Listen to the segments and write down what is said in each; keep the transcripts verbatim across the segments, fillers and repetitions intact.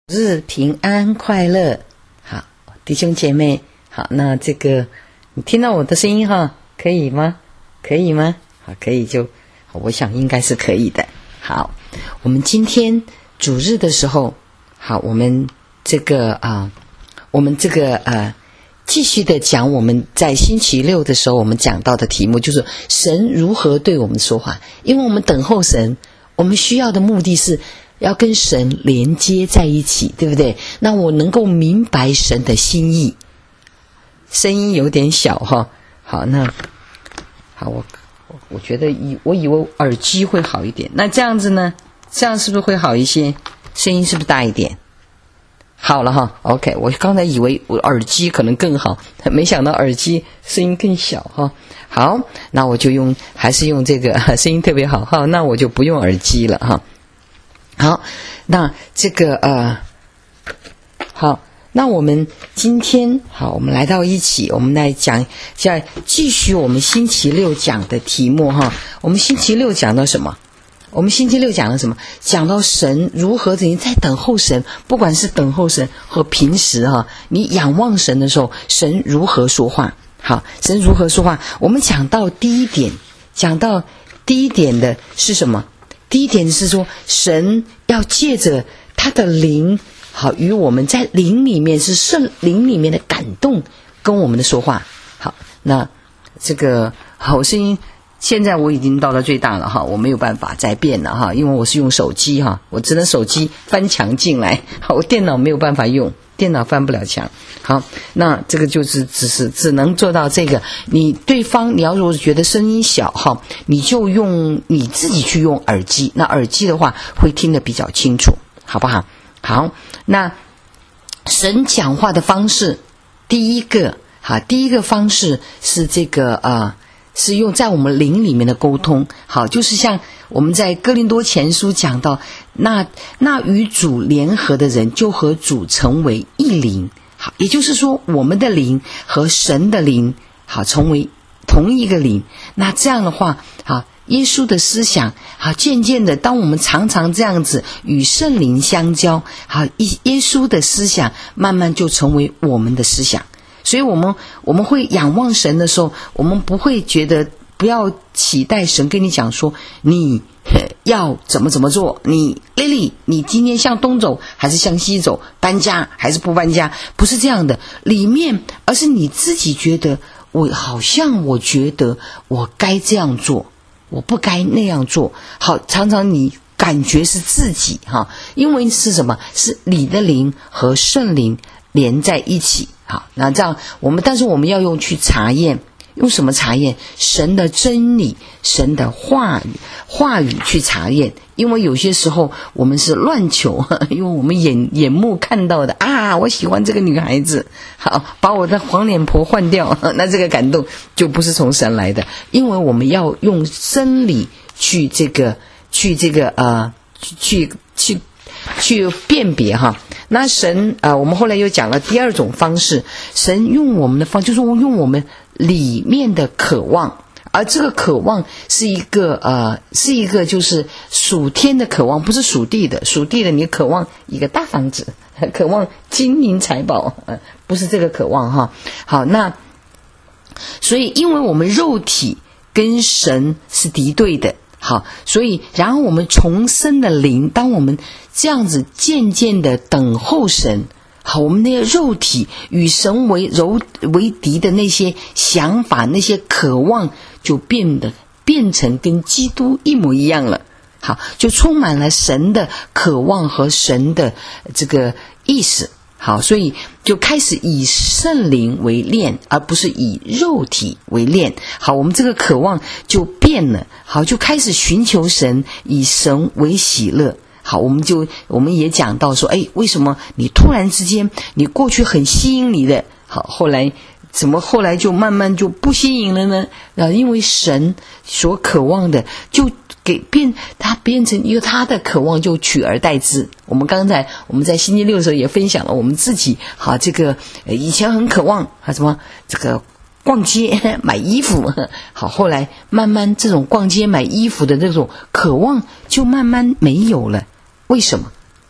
日平安快乐。好，弟兄姐妹，好，那这个你听到我的声音哈，可以吗？可以吗？好，可以就，我想应该是可以的。好，我们今天主日的时候，好，我们这个啊、呃，我们这个呃，继续的讲我们在星期六的时候我们讲到的题目，就是神如何对我们说话。因为我们等候神，我们需要的目的是要跟神连接在一起，对不对？那我能够明白神的心意。声音有点小哈，好，那好，我我觉得以我以为耳机会好一点，那这样子呢？这样是不是会好一些？声音是不是大一点？好了哈 ，OK。我刚才以为我耳机可能更好，没想到耳机声音更小哈。好，那我就用还是用这个声音特别好哈，那我就不用耳机了哈。好，那这个呃，好，那我们今天好，我们来到一起，我们来讲，再继续我们星期六讲的题目哈。我们星期六讲到什么？我们星期六讲了什么？讲到神如何怎样在等候神，不管是等候神和平时哈，你仰望神的时候，神如何说话？好，神如何说话？我们讲到第一点，讲到第一点的是什么？第一点是说，神要借着他的灵，好，与我们在灵里面是圣灵里面的感动，跟我们的说话。好，那这个好声音。现在我已经到了最大了哈，我没有办法再变了哈，因为我是用手机哈，我只能手机翻墙进来，好，我电脑没有办法用，电脑翻不了墙。好，那这个就是只是只能做到这个。你对方你要如果觉得声音小哈，你就用你自己去用耳机，那耳机的话会听得比较清楚，好不好？好，那神讲话的方式，第一个好，第一个方式是这个呃。是用在我们灵里面的沟通，好，就是像我们在哥林多前书讲到，那那与主联合的人就和主成为一灵，好，也就是说我们的灵和神的灵，好，成为同一个灵。那这样的话，好，耶稣的思想，好，渐渐的，当我们常常这样子与圣灵相交，好，耶稣的思想慢慢就成为我们的思想。所以我们我们会仰望神的时候，我们不会觉得不要期待神跟你讲说你要怎么怎么做，你 Lily 你今天向东走还是向西走，搬家还是不搬家，不是这样的里面，而是你自己觉得我好像我觉得我该这样做，我不该那样做。好，常常你感觉是自己哈，因为是什么？是你的灵和圣灵连在一起。好，那这样我们，但是我们要用去查验，用什么查验？神的真理，神的话语，话语去查验。因为有些时候我们是乱求，因为我们眼眼目看到的啊，我喜欢这个女孩子，好，把我的黄脸婆换掉，那这个感动就不是从神来的，因为我们要用真理去这个，去这个呃，去去去辨别哈。那神啊、呃，我们后来又讲了第二种方式，神用我们的方，就是用我们里面的渴望，而这个渴望是一个呃，是一个就是属天的渴望，不是属地的。属地的你渴望一个大房子，渴望金银财宝，呃，不是这个渴望哈。好，那所以因为我们肉体跟神是敌对的。好，所以然后我们重生的灵，当我们这样子渐渐的等候神，好，我们那些肉体与神为柔为敌的那些想法，那些渴望就变得变成跟基督一模一样了。好，就充满了神的渴望和神的这个意思。好，所以就开始以圣灵为炼，而不是以肉体为炼。好，我们这个渴望就变了。好，就开始寻求神，以神为喜乐。好，我们就我们也讲到说，哎，为什么你突然之间，你过去很吸引你的，好，后来怎么后来就慢慢就不吸引了呢？啊，因为神所渴望的就给变，他变成因为他的渴望就取而代之。我们刚才我们在星期六的时候也分享了我们自己，好，这个以前很渴望啊什么这个逛街买衣服，好，后来慢慢这种逛街买衣服的这种渴望就慢慢没有了。为什么？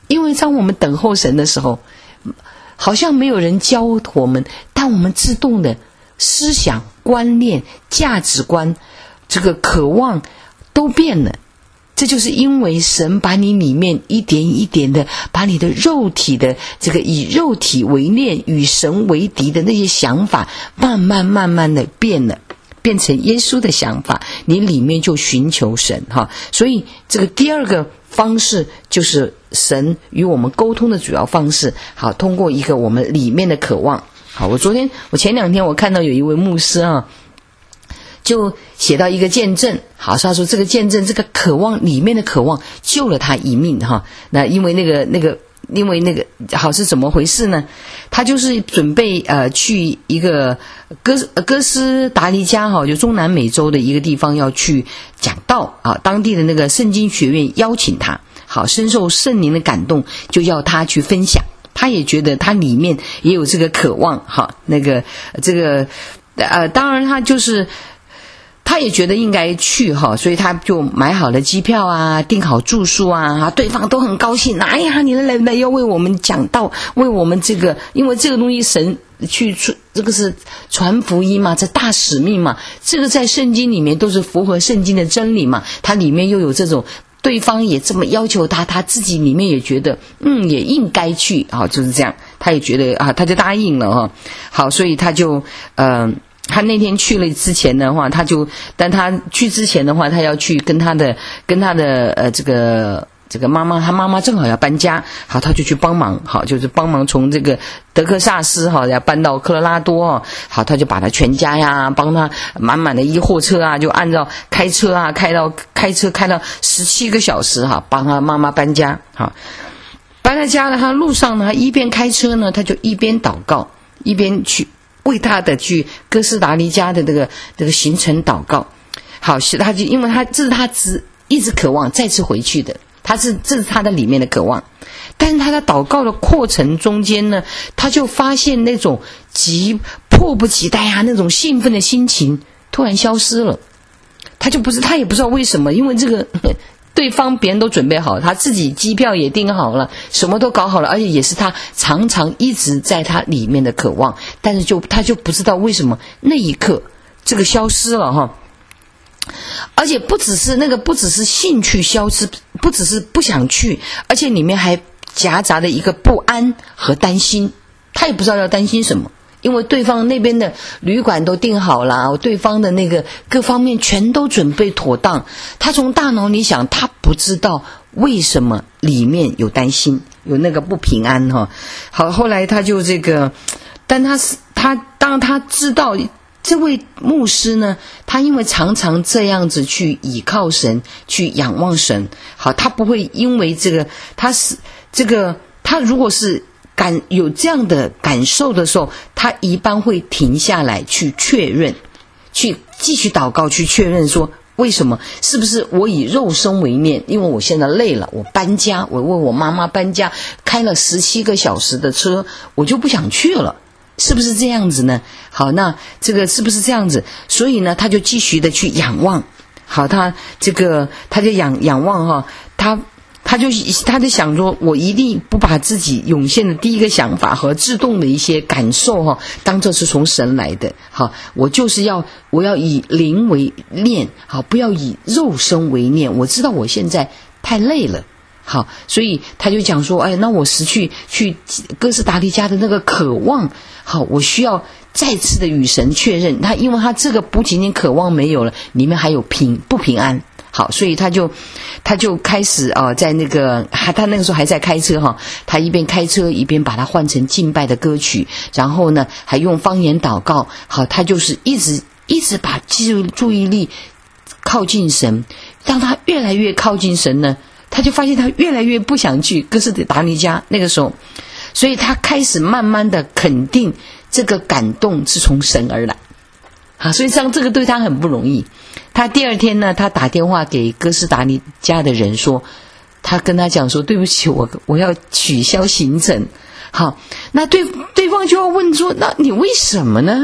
因为当我们等候神的时候，好像没有人教我们，但我们自动的思想观念价值观这个渴望都变了。这就是因为神把你里面一点一点的把你的肉体的这个以肉体为念与神为敌的那些想法慢慢慢慢的变了，变成耶稣的想法，你里面就寻求神哈。所以这个第二个方式就是神与我们沟通的主要方式，好，通过一个我们里面的渴望。好，我昨天我前两天我看到有一位牧师啊，就写到一个见证，好，他说这个见证这个渴望里面的渴望救了他一命哈。那因为那个那个因为那个好是怎么回事呢？他就是准备呃去一个哥哥斯达黎加哈，就中南美洲的一个地方要去讲道啊，当地的那个圣经学院邀请他，好，深受圣灵的感动，就要他去分享。他也觉得他里面也有这个渴望哈，那个这个呃，当然他就是他也觉得应该去哈，所以他就买好了机票啊，订好住宿啊，对方都很高兴，哎呀，你来来要为我们讲道，为我们这个，因为这个东西神去这个是传福音嘛，这大使命嘛，这个在圣经里面都是符合圣经的真理嘛，它里面又有这种。对方也这么要求他，他自己里面也觉得嗯也应该去啊，就是这样，他也觉得啊，他就答应了哈。好，所以他就呃他那天去了之前的话，他就但他去之前的话，他要去跟他的跟他的呃这个这个妈妈，他妈妈正好要搬家，好，他就去帮忙，好，就是帮忙从这个德克萨斯哈要搬到科罗拉多啊，好，他就把他全家呀，帮他满满的一货车啊，就按照开车啊，开到开车开到十七个小时哈，帮他妈妈搬家，好，搬到家了，他路上呢，他一边开车呢，他就一边祷告，一边去为他的去哥斯达黎加的这个这个行程祷告，好，是他就因为他这是他只一直渴望再次回去的。他是这是他的里面的渴望，但是他在祷告的过程中间呢，他就发现那种急迫不及待啊，那种兴奋的心情突然消失了。他就不是他也不知道为什么，因为这个对方别人都准备好，他自己机票也订好了，什么都搞好了，而且也是他常常一直在他里面的渴望，但是就他就不知道为什么那一刻这个消失了哈。而且不只是那个，不只是兴趣消失，不只是不想去，而且里面还夹杂的一个不安和担心。他也不知道要担心什么，因为对方那边的旅馆都订好了，对方的那个各方面全都准备妥当。他从大脑里想，他不知道为什么里面有担心，有那个不平安哈。好，后来他就这个，但他是他当他知道。这位牧师呢，他因为常常这样子去倚靠神，去仰望神，好，他不会因为这个，他是这个，他如果是感有这样的感受的时候，他一般会停下来去确认，去继续祷告，去确认说，为什么？是不是我以肉身为念？因为我现在累了，我搬家，我为我妈妈搬家，开了十七个小时的车，我就不想去了。是不是这样子呢？好，那这个是不是这样子？所以呢，他就继续的去仰望。好，他这个他就仰仰望哈，他他就他就想说，我一定不把自己涌现的第一个想法和自动的一些感受哈，当作是从神来的。好，我就是要我要以灵为念，好，不要以肉身为念。我知道我现在太累了。好，所以他就讲说，哎，那我失去去哥斯达黎加的那个渴望，好，我需要再次的与神确认。他因为他这个不仅仅渴望没有了，里面还有平不平安。好，所以他就他就开始啊、呃，在那个他他那个时候还在开车哈，他一边开车一边把它换成敬拜的歌曲，然后呢还用方言祷告。好，他就是一直一直把注意力靠近神，当他越来越靠近神呢。他就发现他越来越不想去哥斯达黎加那个时候，所以他开始慢慢的肯定这个感动是从神而来，好，所以这样这个对他很不容易。他第二天呢，他打电话给哥斯达黎加的人说，他跟他讲说，对不起，我我要取消行程。好，那对对方就要问说，那你为什么呢？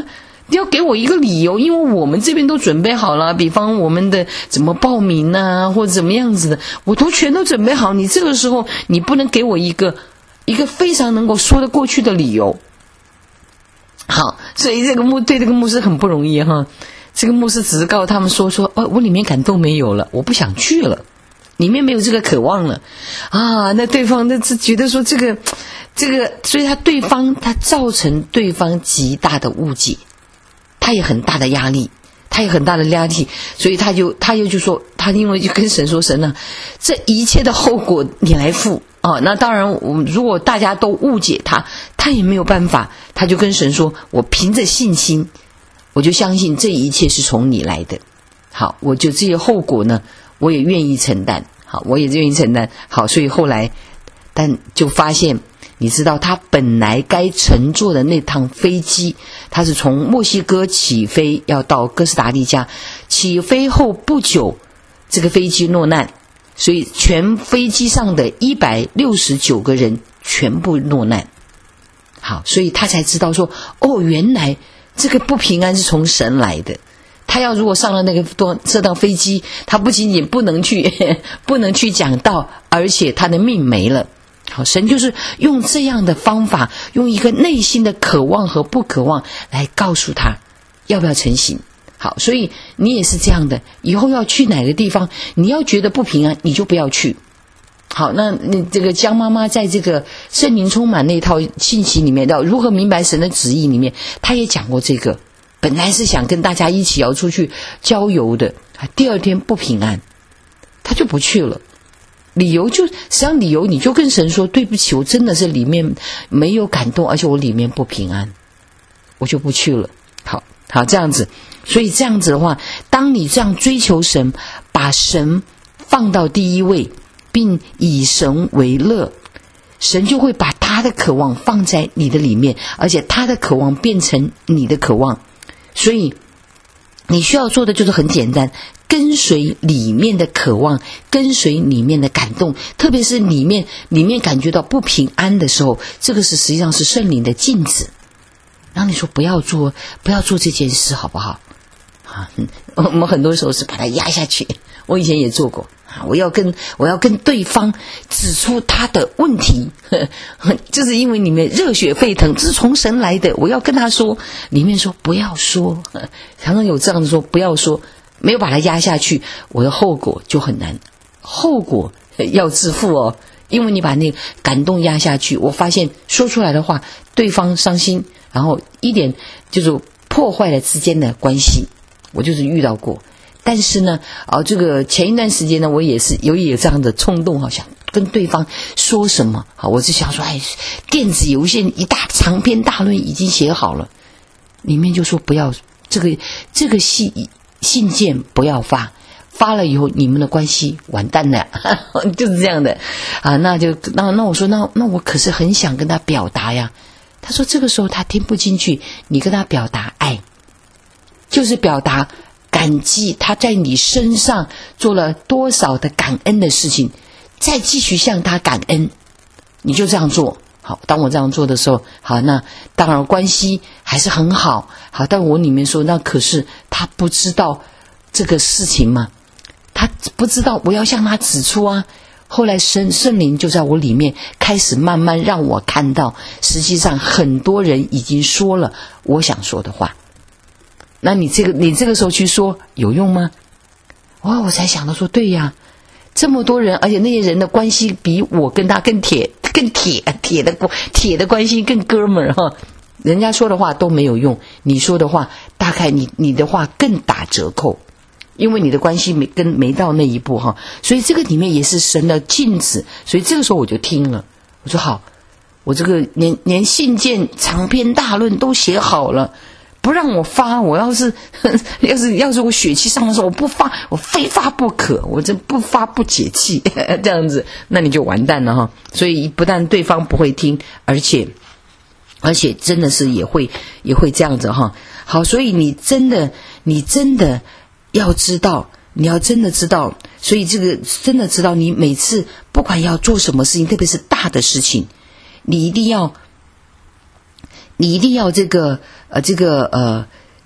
你要给我一个理由，因为我们这边都准备好了，比方我们的怎么报名啊，或者怎么样子的，我都全都准备好。你这个时候你不能给我一个一个非常能够说得过去的理由。好，所以这个牧对这个牧师很不容易哈。这个牧师只是告诉他们说说，哦，我里面感动没有了，我不想去了，里面没有这个渴望了啊。那对方那是觉得说这个这个，所以他对方他造成对方极大的误解，他也很大的压力，他也很大的压力，所以他就他又就说，他因为就跟神说，神啊，这一切的后果你来负啊。那当然，我们如果大家都误解他，他也没有办法，他就跟神说，我凭着信心，我就相信这一切是从你来的。好，我就这些后果呢，我也愿意承担。好，我也愿意承担。好，所以后来，但就发现。你知道他本来该乘坐的那趟飞机，他是从墨西哥起飞要到哥斯达黎加，起飞后不久这个飞机落难，所以全飞机上的一百六十九个人全部落难。好，所以他才知道说，哦，原来这个不平安是从神来的。他要如果上了那个多这趟飞机，他不仅仅不能去不能去讲道，而且他的命没了。好，神就是用这样的方法，用一个内心的渴望和不渴望来告诉他要不要成行。好，所以你也是这样的，以后要去哪个地方，你要觉得不平安，你就不要去。好，那那这个江妈妈在这个圣灵充满那套信息里面，要如何明白神的旨意里面，她也讲过这个。本来是想跟大家一起要出去郊游的，第二天不平安，她就不去了。理由就实际上理由你就跟神说，对不起，我真的是里面没有感动，而且我里面不平安，我就不去了。好好这样子，所以这样子的话，当你这样追求神，把神放到第一位，并以神为乐，神就会把他的渴望放在你的里面，而且他的渴望变成你的渴望。所以你需要做的就是很简单，跟随里面的渴望，跟随里面的感动，特别是里面里面感觉到不平安的时候，这个是实际上是圣灵的禁止。然后你说不要做不要做这件事好不好啊？我们很多时候是把它压下去，我以前也做过啊，我要跟我要跟对方指出他的问题，呵呵，就是因为里面热血沸腾，这是从神来的，我要跟他说，里面说不要说，常常有这样子说不要说，没有把它压下去，我的后果就很难，后果要自负哦。因为你把那个感动压下去，我发现说出来的话对方伤心，然后一点就是破坏了之间的关系，我就是遇到过。但是呢啊，这个前一段时间呢，我也是有有这样的冲动，好想跟对方说什么，好，我就想说，哎，电子邮件一大长篇大论已经写好了，里面就说不要这个这个信信件不要发，发了以后你们的关系完蛋了，就是这样的啊。那就那那我说那那我可是很想跟他表达呀。他说这个时候他听不进去，你跟他表达爱，就是表达感激他在你身上做了多少的感恩的事情，再继续向他感恩，你就这样做。好，当我这样做的时候，好，那当然关系还是很好，好，但我里面说，那可是他不知道这个事情嘛，他不知道，我要向他指出啊。后来圣圣灵就在我里面开始慢慢让我看到，实际上很多人已经说了我想说的话，那你这个你这个时候去说有用吗？哇，我才想到说，对呀，这么多人，而且那些人的关系比我跟他更铁更铁铁的铁的关系更哥们儿哈，人家说的话都没有用，你说的话大概你你的话更打折扣，因为你的关系没跟没到那一步哈，所以这个里面也是神的禁止。所以这个时候我就听了，我说好，我这个连连信件长篇大论都写好了，不让我发，我要是要是要是我血气上的时候我不发，我非发不可，我这不发不解气这样子，那你就完蛋了哈。所以不但对方不会听，而且而且真的是也会也会这样子哈。好，所以你真的你真的要知道，你要真的知道，所以这个真的知道，你每次不管要做什么事情，特别是大的事情，你一定要，你一定要这个呃这个呃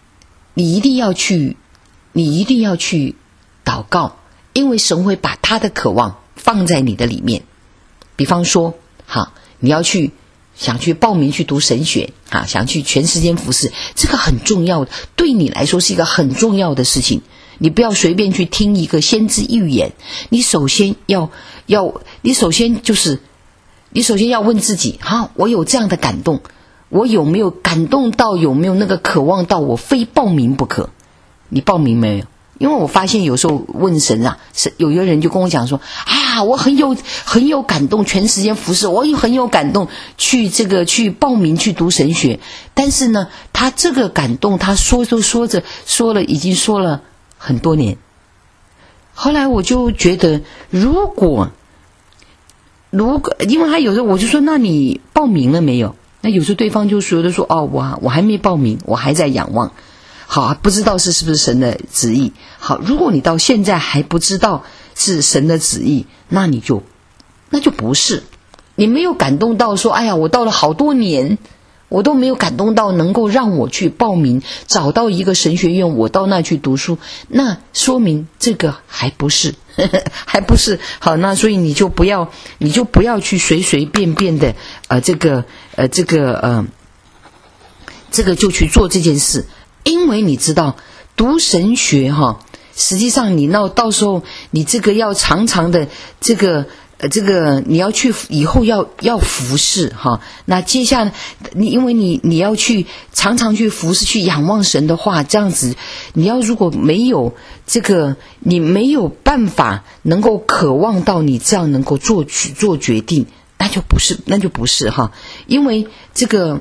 你一定要去，你一定要去祷告，因为神会把他的渴望放在你的里面。比方说，好，你要去想去报名去读神学啊，想去全时间服侍，这个很重要的，对你来说是一个很重要的事情。你不要随便去听一个先知预言，你首先要要，你首先就是，你首先要问自己，好，我有这样的感动，我有没有感动到，有没有那个渴望到我非报名不可？你报名没有？因为我发现有时候问神啊，是有一个人就跟我讲说，啊，我很有很有感动，全时间服侍，我也很有感动，去这个去报名去读神学。但是呢，他这个感动，他说着说着说了，已经说了很多年。后来我就觉得，如果如果因为他有时候我就说，那你报名了没有？那有时候对方就说的说，哦，我我还没报名，我还在仰望。好，不知道是是不是神的旨意。好，如果你到现在还不知道是神的旨意，那你就那就不是，你没有感动到说，哎呀，我到了好多年，我都没有感动到能够让我去报名，找到一个神学院，我到那去读书，那说明这个还不是，呵呵还不是好。那所以你就不要，你就不要去随随便便的，呃，这个，呃，这个，呃，这个就去做这件事。因为你知道读神学哈，实际上你那到时候你这个要常常的这个呃这个你要去以后要要服侍哈，那接下来你因为你你要去常常去服侍去仰望神的话，这样子你要如果没有这个你没有办法能够渴望到你这样能够做做决定，那就不是那就不是哈，因为这个。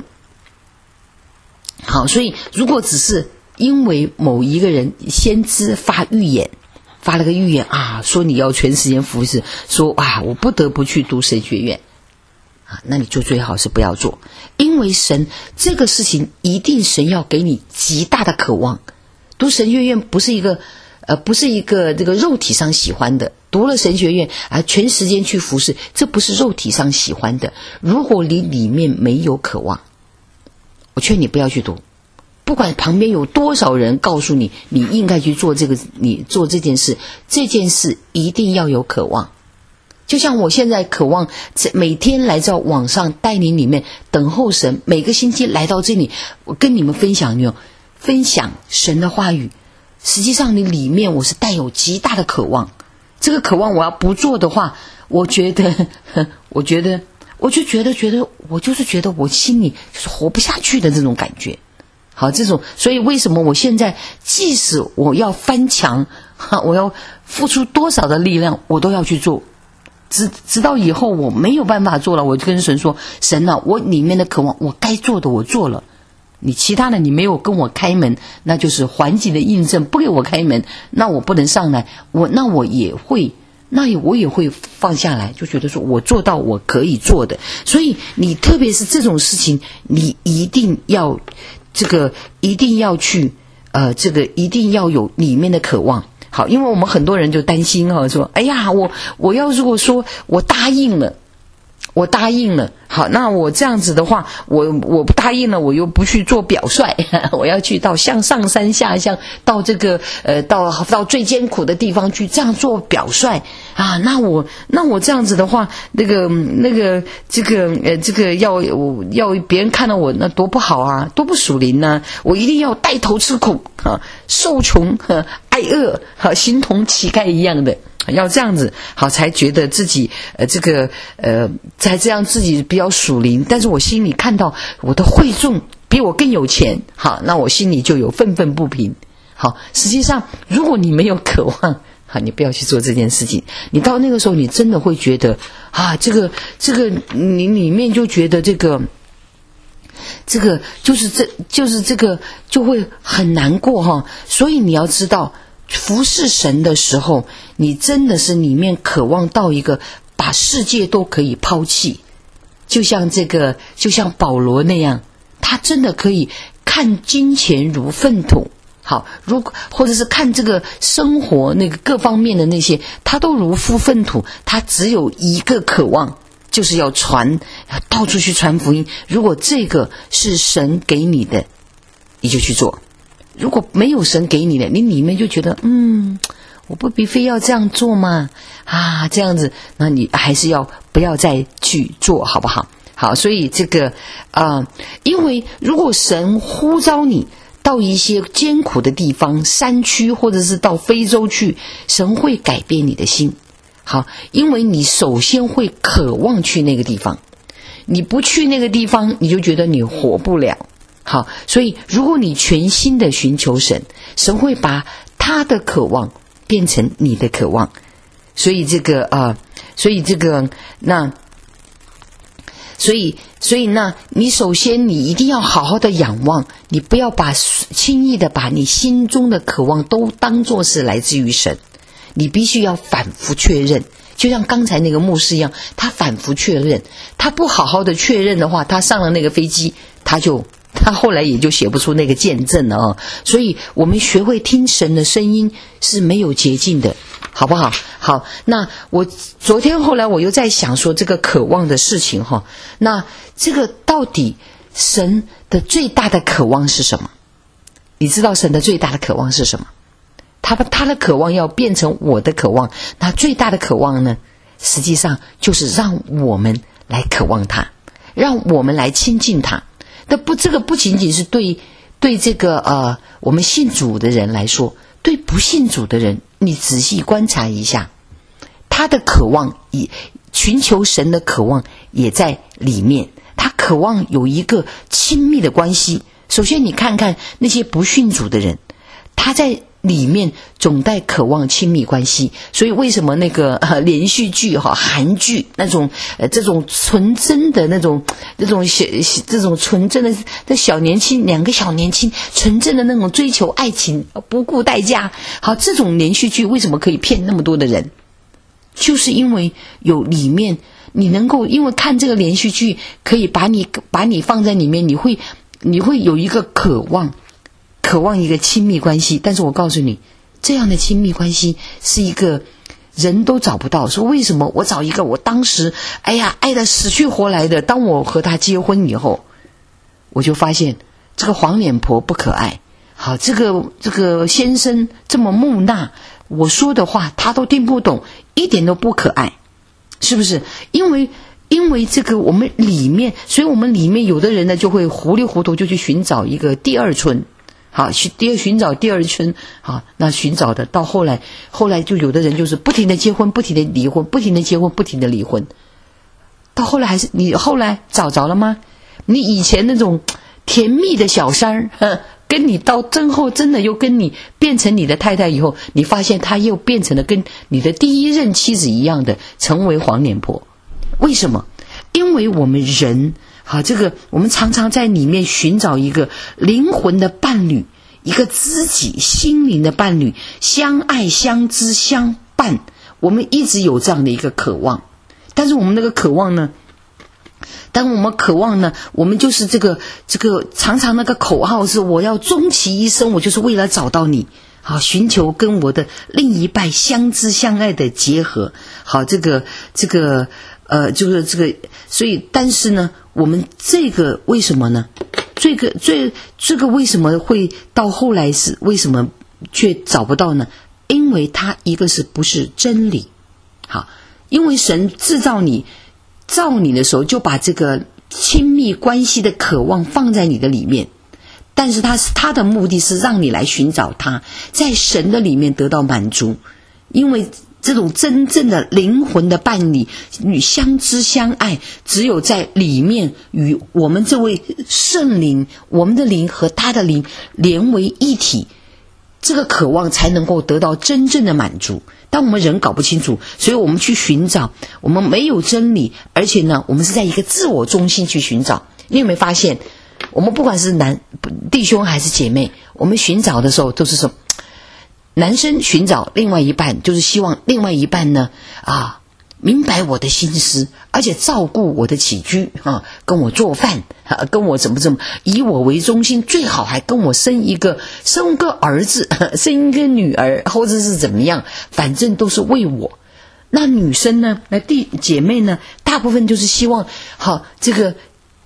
好，所以如果只是因为某一个人先知发预言，发了个预言啊，说你要全时间服侍，说啊我不得不去读神学院啊，那你就最好是不要做，因为神这个事情一定神要给你极大的渴望。读神学院不是一个呃不是一个这个肉体上喜欢的，读了神学院啊全时间去服侍，这不是肉体上喜欢的。如果你里面没有渴望，我劝你不要去读，不管旁边有多少人告诉你你应该去做这个，你做这件事，这件事一定要有渴望。就像我现在渴望每天来到网上带领里面等候神，每个星期来到这里，我跟你们分享，你有分享神的话语，实际上你里面我是带有极大的渴望。这个渴望我要不做的话，我觉得我觉得我就觉得觉得我就是觉得我心里就是活不下去的这种感觉。好，这种，所以为什么我现在即使我要翻墙，我要付出多少的力量，我都要去做。直直到以后我没有办法做了，我就跟神说，神啊，我里面的渴望，我该做的我做了，你其他的你没有跟我开门，那就是环境的印证，不给我开门，那我不能上来，我那我也会。那我也会放下来，就觉得说我做到我可以做的。所以你特别是这种事情，你一定要这个一定要去呃这个一定要有里面的渴望。好，因为我们很多人就担心哈，说哎呀，我我要如果说我答应了，我答应了，好，那我这样子的话，我我不答应了，我又不去做表率，我要去到像上山下乡，到这个呃到到最艰苦的地方去这样做表率啊，那我那我这样子的话，那个那个这个呃这个要要别人看到我那多不好啊，多不属灵呢、啊，我一定要带头吃苦啊，受穷啊，挨饿啊，形同乞丐一样的。要这样子好，才觉得自己呃这个呃才这样自己比较属灵，但是我心里看到我的会众比我更有钱，好，那我心里就有愤愤不平。好，实际上如果你没有渴望，好，你不要去做这件事情，你到那个时候你真的会觉得啊，这个这个你里面就觉得这个这个就是这就是这个就会很难过哈。所以你要知道，服侍神的时候，你真的是里面渴望到一个把世界都可以抛弃，就像这个就像保罗那样，他真的可以看金钱如粪土。好，如果或者是看这个生活那个各方面的那些，他都如敷粪土，他只有一个渴望，就是要传，到处去传福音。如果这个是神给你的，你就去做。 如果没有神给你的，你里面就觉得嗯，我不必非要这样做嘛，啊，这样子，那你还是要不要再去做，好不好？好，所以这个啊、呃，因为如果神呼召你到一些艰苦的地方，山区或者是到非洲去，神会改变你的心。好，因为你首先会渴望去那个地方，你不去那个地方，你就觉得你活不了。好，所以如果你全心的寻求神，神会把他的渴望变成你的渴望。所以这个啊、呃，所以这个那。所以，所以呢，你首先你一定要好好的仰望，你不要把轻易的把你心中的渴望都当作是来自于神，你必须要反复确认。就像刚才那个牧师一样，他反复确认，他不好好的确认的话，他上了那个飞机，他就他后来也就写不出那个见证了啊。所以我们学会听神的声音是没有捷径的，好不好？好，那我昨天后来我又在想说这个渴望的事情哈，那这个到底神的最大的渴望是什么？你知道神的最大的渴望是什么？他他的渴望要变成我的渴望，那最大的渴望呢，实际上就是让我们来渴望他，让我们来亲近他。那不，这个不仅仅是对对这个呃我们信主的人来说，对不信主的人，你仔细观察一下，他的渴望也寻求神的渴望也在里面，他渴望有一个亲密的关系。首先你看看那些不信主的人，他在里面总在渴望亲密关系。所以为什么那个、呃、连续剧哈、韩剧那种呃这种纯真的那种这种小这种纯真的这小年轻两个小年轻纯真的那种追求爱情不顾代价，好，这种连续剧为什么可以骗那么多的人？就是因为有里面你能够因为看这个连续剧可以把你把你放在里面，你会你会有一个渴望。渴望一个亲密关系，但是我告诉你，这样的亲密关系是一个人都找不到。说为什么我找一个我当时哎呀爱得死去活来的，当我和他结婚以后，我就发现这个黄脸婆不可爱，好，这个这个先生这么木讷，我说的话他都听不懂，一点都不可爱，是不是？因为因为这个我们里面，所以我们里面有的人呢就会糊里糊涂就去寻找一个第二春。好，第二寻找第二春，好，那寻找的到后来，后来就有的人就是不停的结婚，不停的离婚，不停的结婚，不停的离婚，到后来还是你后来找着了吗？你以前那种甜蜜的小三儿，跟你到真后真的又跟你变成你的太太以后，你发现她又变成了跟你的第一任妻子一样的，成为黄脸婆。为什么？因为我们人。好，这个我们常常在里面寻找一个灵魂的伴侣，一个知己心灵的伴侣，相爱相知相伴，我们一直有这样的一个渴望。但是我们那个渴望呢，当我们渴望呢，我们就是这个这个常常那个口号是我要终其一生，我就是为了找到你，好，寻求跟我的另一半相知相爱的结合。好，这个这个呃就是这个，所以但是呢我们这个为什么呢？这个这这个为什么会到后来是为什么却找不到呢？因为它一个是不是真理？好，因为神制造你造你的时候就把这个亲密关系的渴望放在你的里面，但是他他的目的是让你来寻找他，在神的里面得到满足。因为这种真正的灵魂的伴侣与相知相爱，只有在里面与我们这位圣灵，我们的灵和他的灵连为一体，这个渴望才能够得到真正的满足。当我们人搞不清楚，所以我们去寻找，我们没有真理，而且呢我们是在一个自我中心去寻找。你有没有发现，我们不管是男弟兄还是姐妹，我们寻找的时候都是说，男生寻找另外一半，就是希望另外一半呢啊明白我的心思，而且照顾我的起居啊，跟我做饭啊，跟我怎么怎么以我为中心，最好还跟我生一个生个儿子，生一个女儿，或者是怎么样，反正都是为我。那女生呢，那弟姐妹呢，大部分就是希望好这个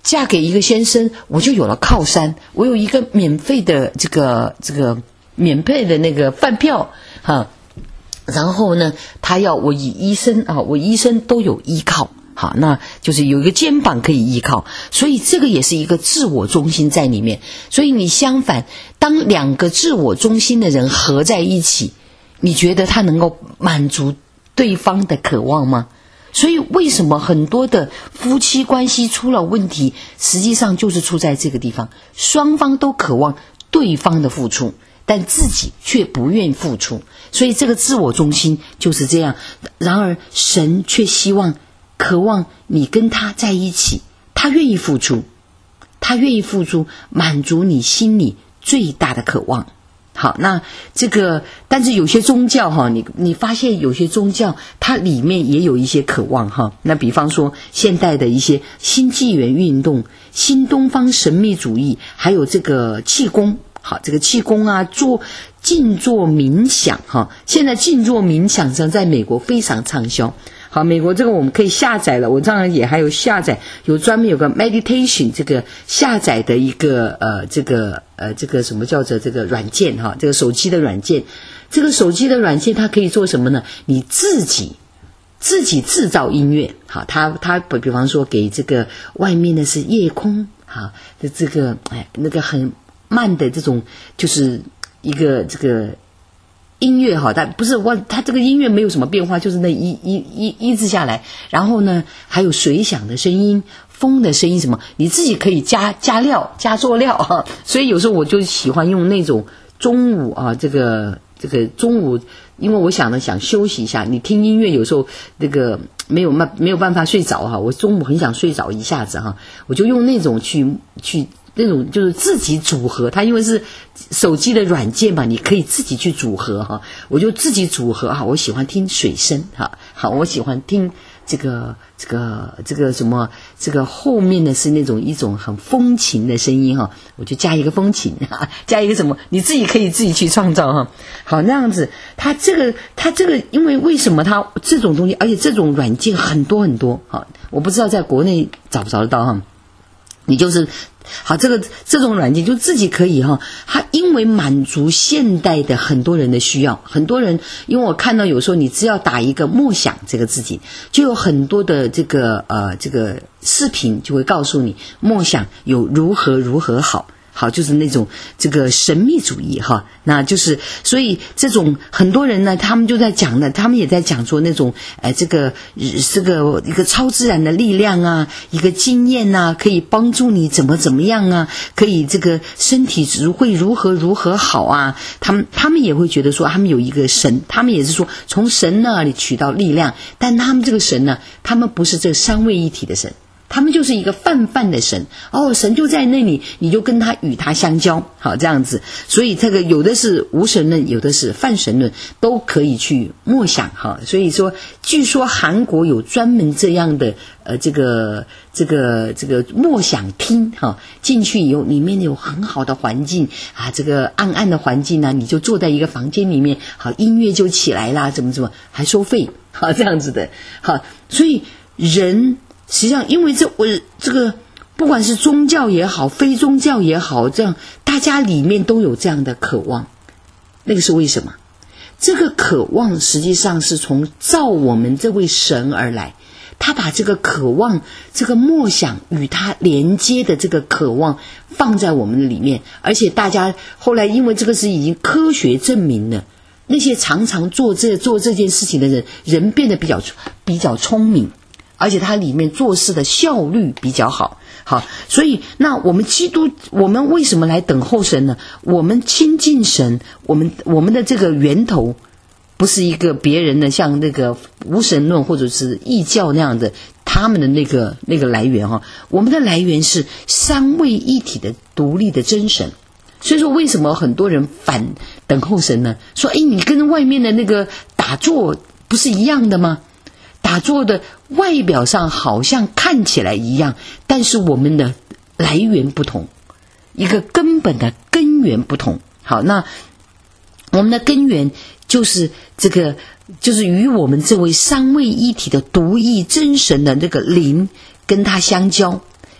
嫁给一个先生，我就有了靠山，我有一个免费的这个这个免费的那个饭票哈。然后呢，他要我以医生啊，我医生都有依靠。好，那就是有一个肩膀可以依靠，所以这个也是一个自我中心在里面。所以你相反，当两个自我中心的人合在一起，你觉得他能够满足对方的渴望吗？所以为什么很多的夫妻关系出了问题，实际上就是出在这个地方，双方都渴望对方的付出，但自己却不愿付出，所以这个自我中心就是这样。然而神却希望渴望你跟他在一起，他愿意付出，他愿意付出，满足你心里最大的渴望。好，那这个但是有些宗教哈，你你发现有些宗教它里面也有一些渴望哈。那比方说现代的一些新纪元运动、新东方神秘主义，还有这个气功。好，这个气功啊，做静坐冥想哈，现在静坐冥想上在美国非常畅销。好，美国这个我们可以下载了，我当然也还有下载，有专门有个 meditation 这个下载的一个呃这个呃这个什么叫做这个软件哈，这个手机的软件，这个手机的软件它可以做什么呢？你自己自己制造音乐，好，它它比方说给这个外面的是夜空，好的这个哎那个很慢的这种就是一个这个。音乐哈，但不是我，它这个音乐没有什么变化，就是那一一一一直下来。然后呢，还有水响的声音、风的声音什么，你自己可以加加料、加佐料哈。所以有时候我就喜欢用那种中午啊，这个这个中午，因为我想呢想休息一下。你听音乐有时候那个没有办没有办法睡着哈，我中午很想睡着一下子哈，我就用那种去去。那种就是自己组合，它因为是手机的软件嘛，你可以自己去组合哈。我就自己组合哈，我喜欢听水声哈，好，我喜欢听这个这个这个什么，这个后面的是那种一种很风琴的声音哈，我就加一个风琴哈，加一个什么，你自己可以自己去创造哈。好，那样子，它这个它这个，因为为什么它这种东西，而且这种软件很多很多哈，我不知道在国内找不找得到哈。你就是好，这个这种软件就自己可以哈，它因为满足现代的很多人的需要，很多人因为我看到有时候你只要打一个默想这个字体，就有很多的这个呃这个视频就会告诉你默想有如何如何好。好，就是那种这个神秘主义哈，那就是所以这种很多人呢，他们就在讲呢，他们也在讲说那种呃这个这个一个超自然的力量啊，一个经验啊，可以帮助你怎么怎么样啊，可以这个身体会如何如何好啊，他们他们也会觉得说他们有一个神，他们也是说从神那里取到力量，但他们这个神呢，他们不是这三位一体的神。他们就是一个泛泛的神，哦，神就在那里，你就跟他与他相交，好，这样子。所以这个有的是无神论，有的是泛神论，都可以去默想哈。所以说，据说韩国有专门这样的呃这个这个这个默想厅哈，进去以后里面有很好的环境啊，这个暗暗的环境呢，你就坐在一个房间里面，好，音乐就起来啦，怎么怎么还收费，好，这样子的，好，所以人。实际上，因为这我这个不管是宗教也好，非宗教也好，这样大家里面都有这样的渴望。那个是为什么？这个渴望实际上是从造我们这位神而来，他把这个渴望、这个默想与他连接的这个渴望放在我们的里面，而且大家后来因为这个是已经科学证明了，那些常常做这做这件事情的人，人变得比较比较聪明。而且它里面做事的效率比较好，好，所以那我们基督，我们为什么来等候神呢？我们亲近神，我们我们的这个源头不是一个别人的，像那个无神论或者是异教那样的，他们的那个那个来源哈，我们的来源是三位一体的独立的真神。所以说，为什么很多人反等候神呢？说，哎，你跟外面的那个打坐不是一样的吗？打坐的外表上好像看起来一样，但是我们的来源不同，一个根本的根源不同。好，那我们的根源就是这个，就是与我们这位三位一体的独一真神的这个灵跟他相交，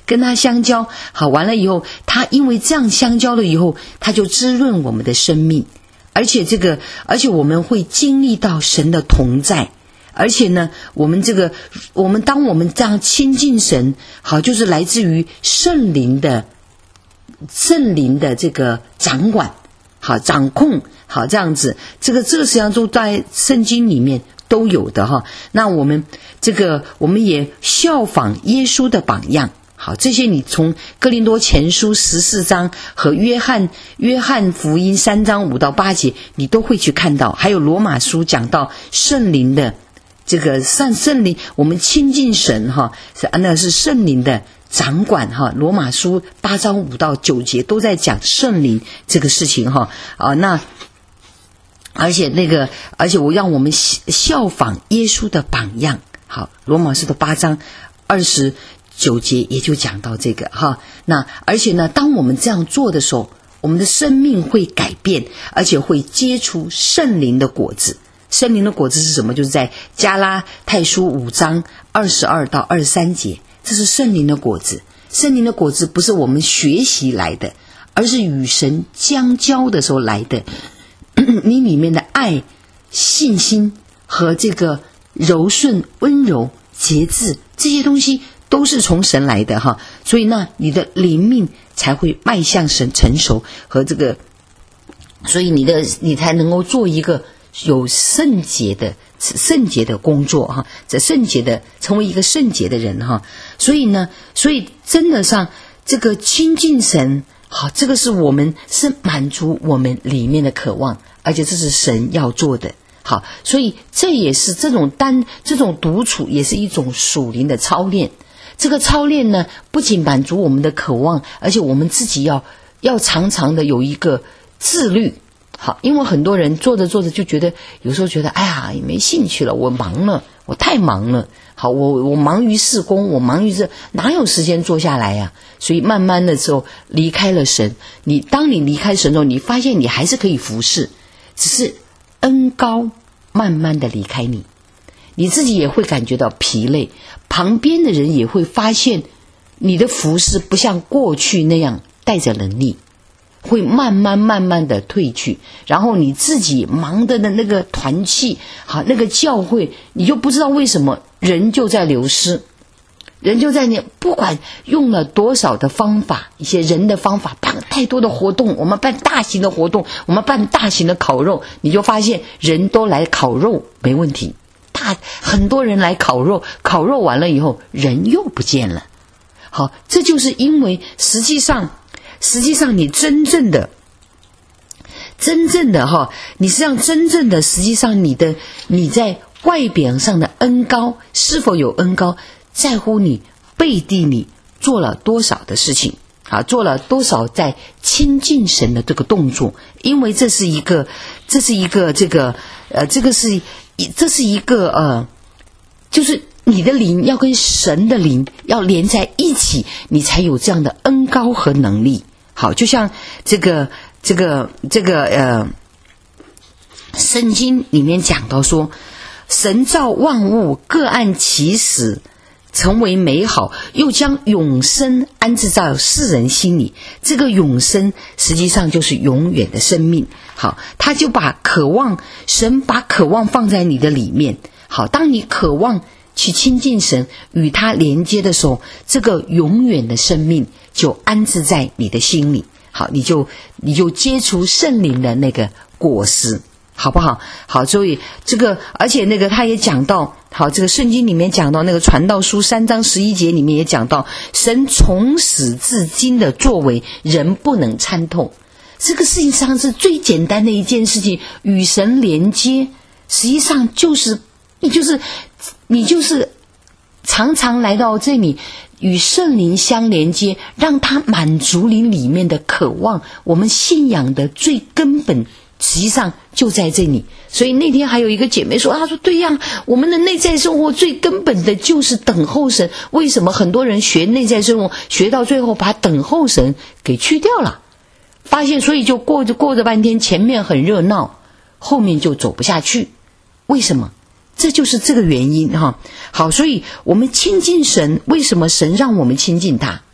跟他相交，好，完了以后，他因为这样相交了以后，他就滋润我们的生命，而且这个，而且我们会经历到神的同在，而且呢，我们这个，我们当我们这样亲近神，好，就是来自于圣灵的圣灵的这个掌管，好，掌控，好，这样子，这个这个实际上都在圣经里面都有的哈。那我们这个我们也效仿耶稣的榜样，好，这些你从哥林多前书十四章和约翰约翰福音三章五到八节，你都会去看到，还有罗马书讲到圣灵的这个圣圣灵，我们亲近神哈，是那是圣灵的掌管哈。罗马书八章五到九节都在讲圣灵这个事情哈啊，那而且那个而且我让我们效仿耶稣的榜样，好，罗马书的八章二十九节也就讲到这个哈。那而且呢，当我们这样做的时候，我们的生命会改变，而且会结出圣灵的果子。圣灵的果子是什么？就是在加拉太书五章二十二到二十三节，这是圣灵的果子。圣灵的果子不是我们学习来的，而是与神相交的时候来的。你里面的爱、信心和这个柔顺、温柔、节制，这些东西都是从神来的哈。所以呢，你的灵命才会迈向神成熟和这个，所以你的你才能够做一个有圣洁的圣洁的工作哈，这圣洁的成为一个圣洁的人哈。所以呢，所以真的上这个亲近神，好，这个是我们是满足我们里面的渴望，而且这是神要做的。好，所以这也是这种单这种独处也是一种属灵的操练。这个操练呢，不仅满足我们的渴望，而且我们自己要要常常的有一个自律。好，因为很多人做着做着就觉得，有时候觉得哎呀也没兴趣了，我忙了，我太忙了。好，我我忙于事工，我忙于这，哪有时间坐下来呀？所以慢慢的时候离开了神，你当你离开神之后，你发现你还是可以服侍，只是恩膏慢慢的离开你，你自己也会感觉到疲累，旁边的人也会发现你的服侍不像过去那样带着能力，会慢慢慢慢的退去，然后你自己忙的那个团契，好，那个教会，你就不知道为什么人就在流失，人就在那，不管用了多少的方法，一些人的方法，办太多的活动，我们办大型的活动，我们办大型的烤肉，你就发现人都来烤肉没问题，大很多人来烤肉，烤肉完了以后人又不见了。好，这就是因为实际上实际上你真正的真正的哈，你实际上真正的实际上你的你在外表上的恩膏是否有恩膏，在乎你背地里做了多少的事情啊，做了多少在亲近神的这个动作。因为这是一个这是一个这个呃这个是这是一个呃就是你的灵要跟神的灵要连在一起，你才有这样的恩膏和能力。好，就像这个这个这个呃圣经里面讲到说，神造万物各按其时成为美好，又将永生安置在世人心里。这个永生实际上就是永远的生命。好，他就把渴望，神把渴望放在你的里面。好，当你渴望去亲近神，与他连接的时候，这个永远的生命就安置在你的心里。好，你就你就接触圣灵的那个果实，好不好？好，所以这个，而且那个他也讲到，好，这个圣经里面讲到那个传道书三章十一节里面也讲到，神从始至今的作为，人不能参透。这个事情上是最简单的一件事情，与神连接，实际上就是你就是你就是常常来到这里，与圣灵相连接，让他满足你里面的渴望。我们信仰的最根本实际上就在这里。所以那天还有一个姐妹说，她说对呀，我们的内在生活最根本的就是等候神。为什么很多人学内在生活学到最后把等候神给去掉了，发现所以就过着过着半天，前面很热闹，后面就走不下去。为什么？这就是这个原因哈。好，所以我们亲近神，为什么神让我们亲近他？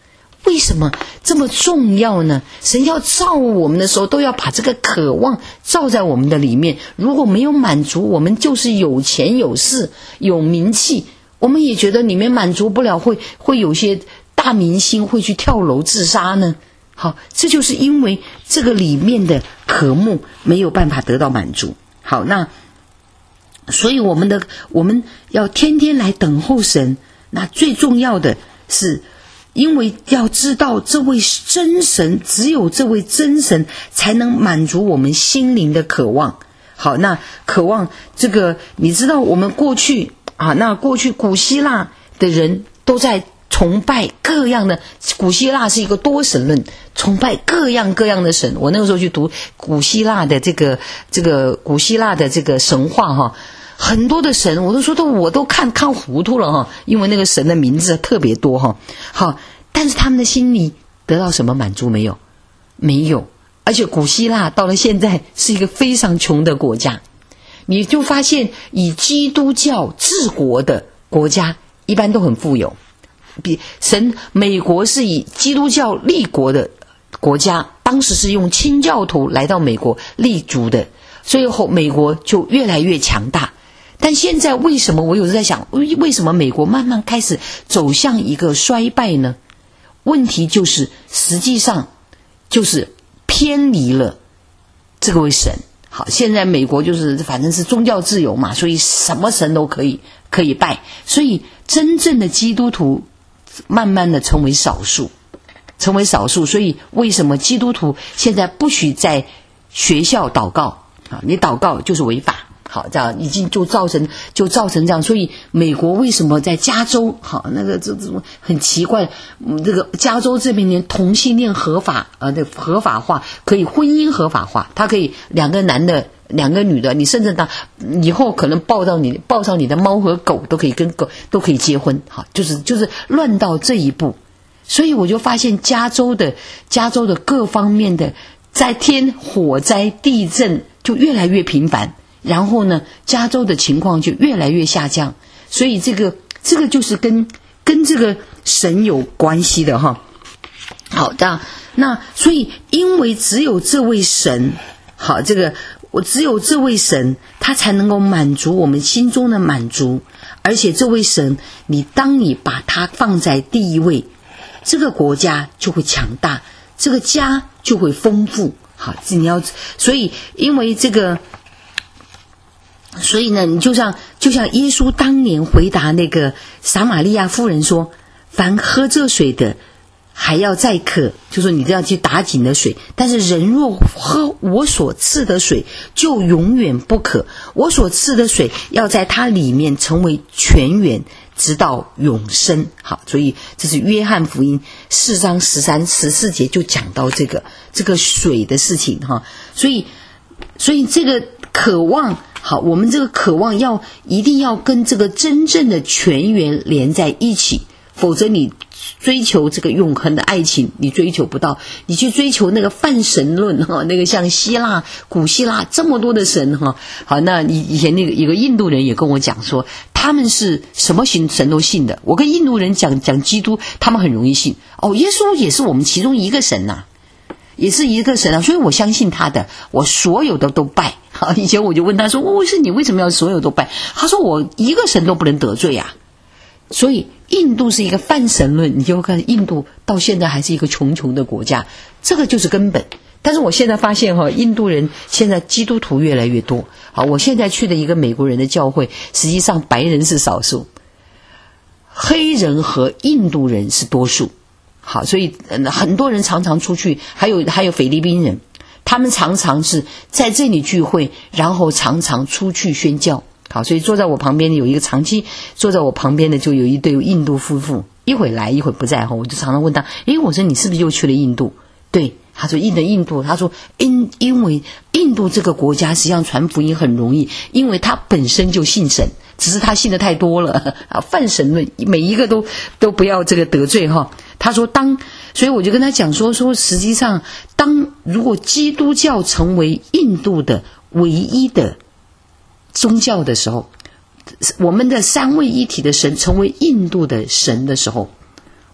为什么这么重要呢？神要造我们的时候，都要把这个渴望造在我们的里面。如果没有满足，我们就是有钱有势有名气，我们也觉得里面满足不了，会会有些大明星会去跳楼自杀呢。好，这就是因为这个里面的渴慕没有办法得到满足。好，那所以我们的我们要天天来等候神。那最重要的是，因为要知道这位真神，只有这位真神才能满足我们心灵的渴望。好，那渴望这个，你知道我们过去啊，那过去古希腊的人都在崇拜各样的，古希腊是一个多神论，崇拜各样各样的神。我那个时候去读古希腊的这个这个古希腊的这个神话哈，很多的神我都说都我都看看糊涂了哈，因为那个神的名字特别多哈。好，但是他们的心里得到什么满足没有？没有。而且古希腊到了现在是一个非常穷的国家，你就发现以基督教治国的国家一般都很富有。比神美国是以基督教立国的国家，当时是用清教徒来到美国立足的，所以后美国就越来越强大。但现在为什么我有时在想，为什么美国慢慢开始走向一个衰败呢？问题就是实际上就是偏离了这个位神。好，现在美国就是反正是宗教自由嘛，所以什么神都可以可以拜，所以真正的基督徒慢慢的成为少数，成为少数。所以为什么基督徒现在不许在学校祷告啊？你祷告就是违法。好，这样已经就造成就造成这样。所以美国为什么在加州好那个这这很奇怪，嗯，这个加州这边连同性恋合法呃的合法化，可以婚姻合法化，他可以两个男的两个女的，你甚至到以后可能抱到你抱上你的猫和狗都可以跟狗都可以结婚。好，就是就是乱到这一步。所以我就发现加州的加州的各方面的在天火灾地震就越来越频繁，然后呢加州的情况就越来越下降。所以这个这个就是跟跟这个神有关系的哈。好的，那所以因为只有这位神，好，这个我只有这位神他才能够满足我们心中的满足。而且这位神，你当你把他放在第一位，这个国家就会强大，这个家就会丰富。好，你要所以因为这个所以呢，你就像就像耶稣当年回答那个撒玛利亚妇人说，凡喝这水的还要再渴，就说你这样去打井的水，但是人若喝我所赐的水就永远不渴，我所赐的水要在它里面成为泉源，直到永生。好，所以这是约翰福音四章十三十四节就讲到这个这个水的事情哈。所以所以这个渴望，好，我们这个渴望要一定要跟这个真正的泉源连在一起，否则你追求这个永恒的爱情你追求不到，你去追求那个泛神论哈，那个像希腊古希腊这么多的神哈。好，那以前那个有个印度人也跟我讲说，他们是什么神都信的。我跟印度人讲讲基督，他们很容易信。哦，耶稣也是我们其中一个神呐、啊，也是一个神啊，所以我相信他的，我所有的都拜。好，以前我就问他说，我是你为什么要所有都拜？他说我一个神都不能得罪啊。所以印度是一个泛神论，你就看印度到现在还是一个穷穷的国家，这个就是根本。但是我现在发现哈，印度人现在基督徒越来越多。好，我现在去的一个美国人的教会，实际上白人是少数，黑人和印度人是多数。好，所以很多人常常出去，还有还有菲律宾人，他们常常是在这里聚会，然后常常出去宣教。好，所以坐在我旁边的有一个长期坐在我旁边的就有一对印度夫妇，一会来一会不在哈，我就常常问他，诶，我说你是不是又去了印度？对，他说印的印度，他说因因为印度这个国家实际上传福音很容易，因为他本身就信神，只是他信的太多了啊，泛神论每一个都都不要这个得罪哈。他说当，所以我就跟他讲说说实际上当如果基督教成为印度的唯一的宗教的时候，我们的三位一体的神成为印度的神的时候，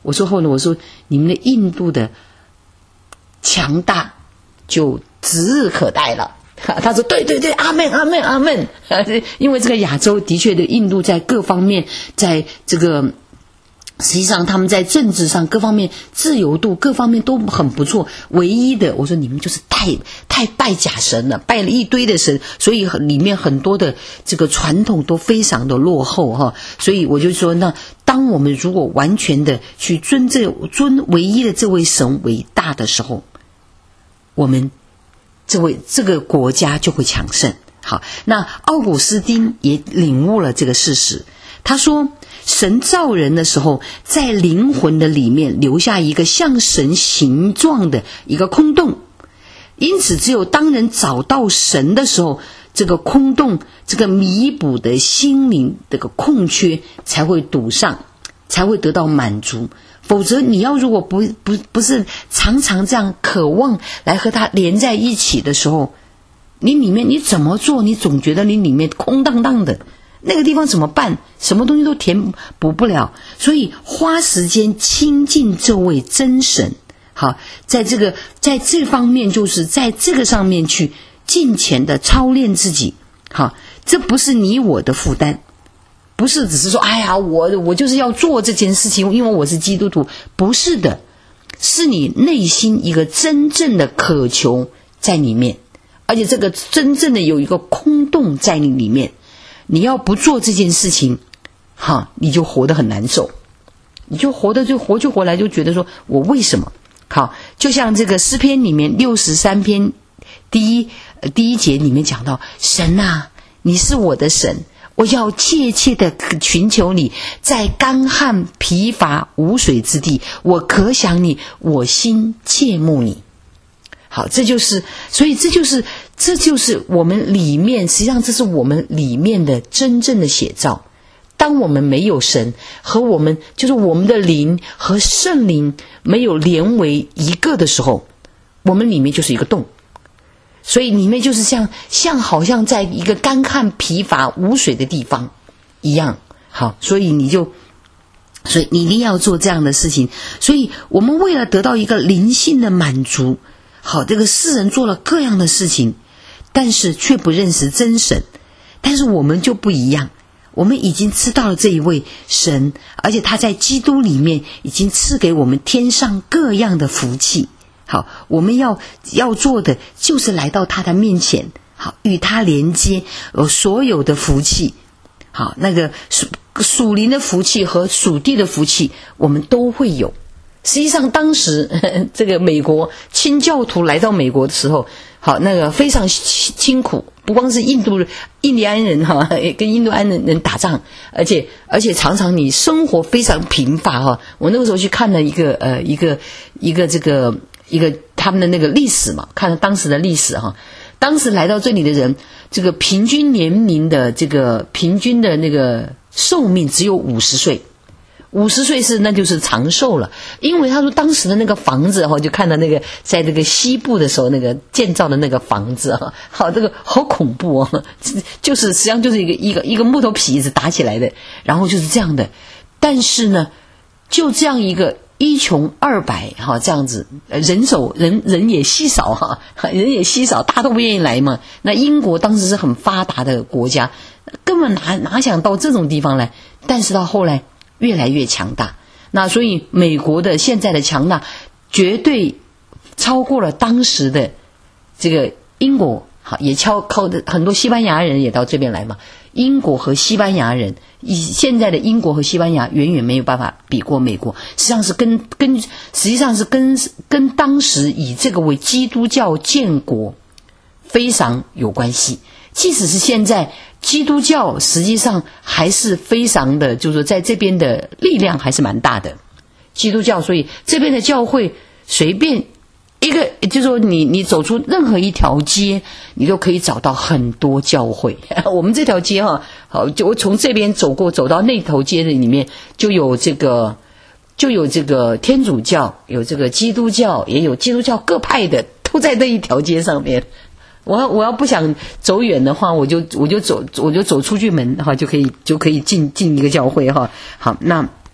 我说后呢，我说你们的印度的强大就指日可待了。他说对对对，阿们阿们阿们。因为这个亚洲的确的印度在各方面，在这个实际上他们在政治上各方面自由度各方面都很不错，唯一的我说你们就是太太拜假神了，拜了一堆的神，所以里面很多的这个传统都非常的落后哈。所以我就说，那当我们如果完全的去尊这尊唯一的这位神为大的时候，我们这位这个国家就会强盛。好，那奥古斯丁也领悟了这个事实，他说神造人的时候，在灵魂的里面留下一个像神形状的一个空洞，因此只有当人找到神的时候，这个空洞这个弥补的心灵这个空缺才会堵上，才会得到满足。否则你要如果不不不是常常这样渴望来和他连在一起的时候，你里面你怎么做，你总觉得你里面空荡荡的，那个地方怎么办？什么东西都填补不了。所以花时间亲近这位真神，好，在这个在这方面，就是在这个上面去尽前的操练自己。好，这不是你我的负担，不是只是说哎呀我我就是要做这件事情，因为我是基督徒，不是的，是你内心一个真正的渴求在里面，而且这个真正的有一个空洞在你里面。你要不做这件事情，哈，你就活得很难受，你就活得就活就活来就觉得说我为什么？好，就像这个诗篇里面六十三篇第一、呃、第一节里面讲到，神啊，你是我的神，我要切切的寻求你，在干旱疲乏无水之地，我可想你，我心切慕你。好，这就是所以这就是这就是我们里面，实际上这是我们里面的真正的写照。当我们没有神，和我们就是我们的灵和圣灵没有连为一个的时候，我们里面就是一个洞，所以里面就是像像好像在一个干旱疲乏无水的地方一样。好，所以你就所以你一定要做这样的事情。所以我们为了得到一个灵性的满足，好，这个世人做了各样的事情，但是却不认识真神。但是我们就不一样，我们已经知道了这一位神，而且他在基督里面已经赐给我们天上各样的福气。好，我们要要做的就是来到他的面前，好，与他连接，有所有的福气。好，那个属属灵的福气和属地的福气我们都会有。实际上当时呵呵这个美国清教徒来到美国的时候，好，那个非常辛苦，不光是印度印第安人哈，跟印度安人人打仗，而且而且常常你生活非常贫乏哈。我那个时候去看了一个呃一个一个这个一个他们的那个历史嘛，看了当时的历史哈。当时来到这里的人，这个平均年龄的这个平均的那个寿命只有五十岁。五十岁是那就是长寿了。因为他说当时的那个房子哈，就看到那个在这个西部的时候那个建造的那个房子哈，好，这个好恐怖哦，就是实际上就是一个一个一个木头痞子打起来的，然后就是这样的。但是呢，就这样一个一穷二白哈，这样子人手人人也稀少哈，人也稀少，大家都不愿意来嘛。那英国当时是很发达的国家，根本哪哪想到这种地方来，但是到后来越来越强大。那所以美国的现在的强大绝对超过了当时的这个英国，好，也超靠的很多西班牙人也到这边来嘛。英国和西班牙人，以现在的英国和西班牙远远没有办法比过美国，实际上是跟跟实际上是跟跟当时以这个为基督教建国非常有关系。即使是现在基督教实际上还是非常的，就是说在这边的力量还是蛮大的基督教，所以这边的教会随便一个，就是说你你走出任何一条街，你都可以找到很多教会。我们这条街哈，好，就我从这边走过走到那头街的里面，就有这个就有这个天主教，有这个基督教，也有基督教各派的，都在那一条街上面。我要我要不想走远的话，我就我就走我就走出去门哈，就可以就可以进进一个教会哈。好，那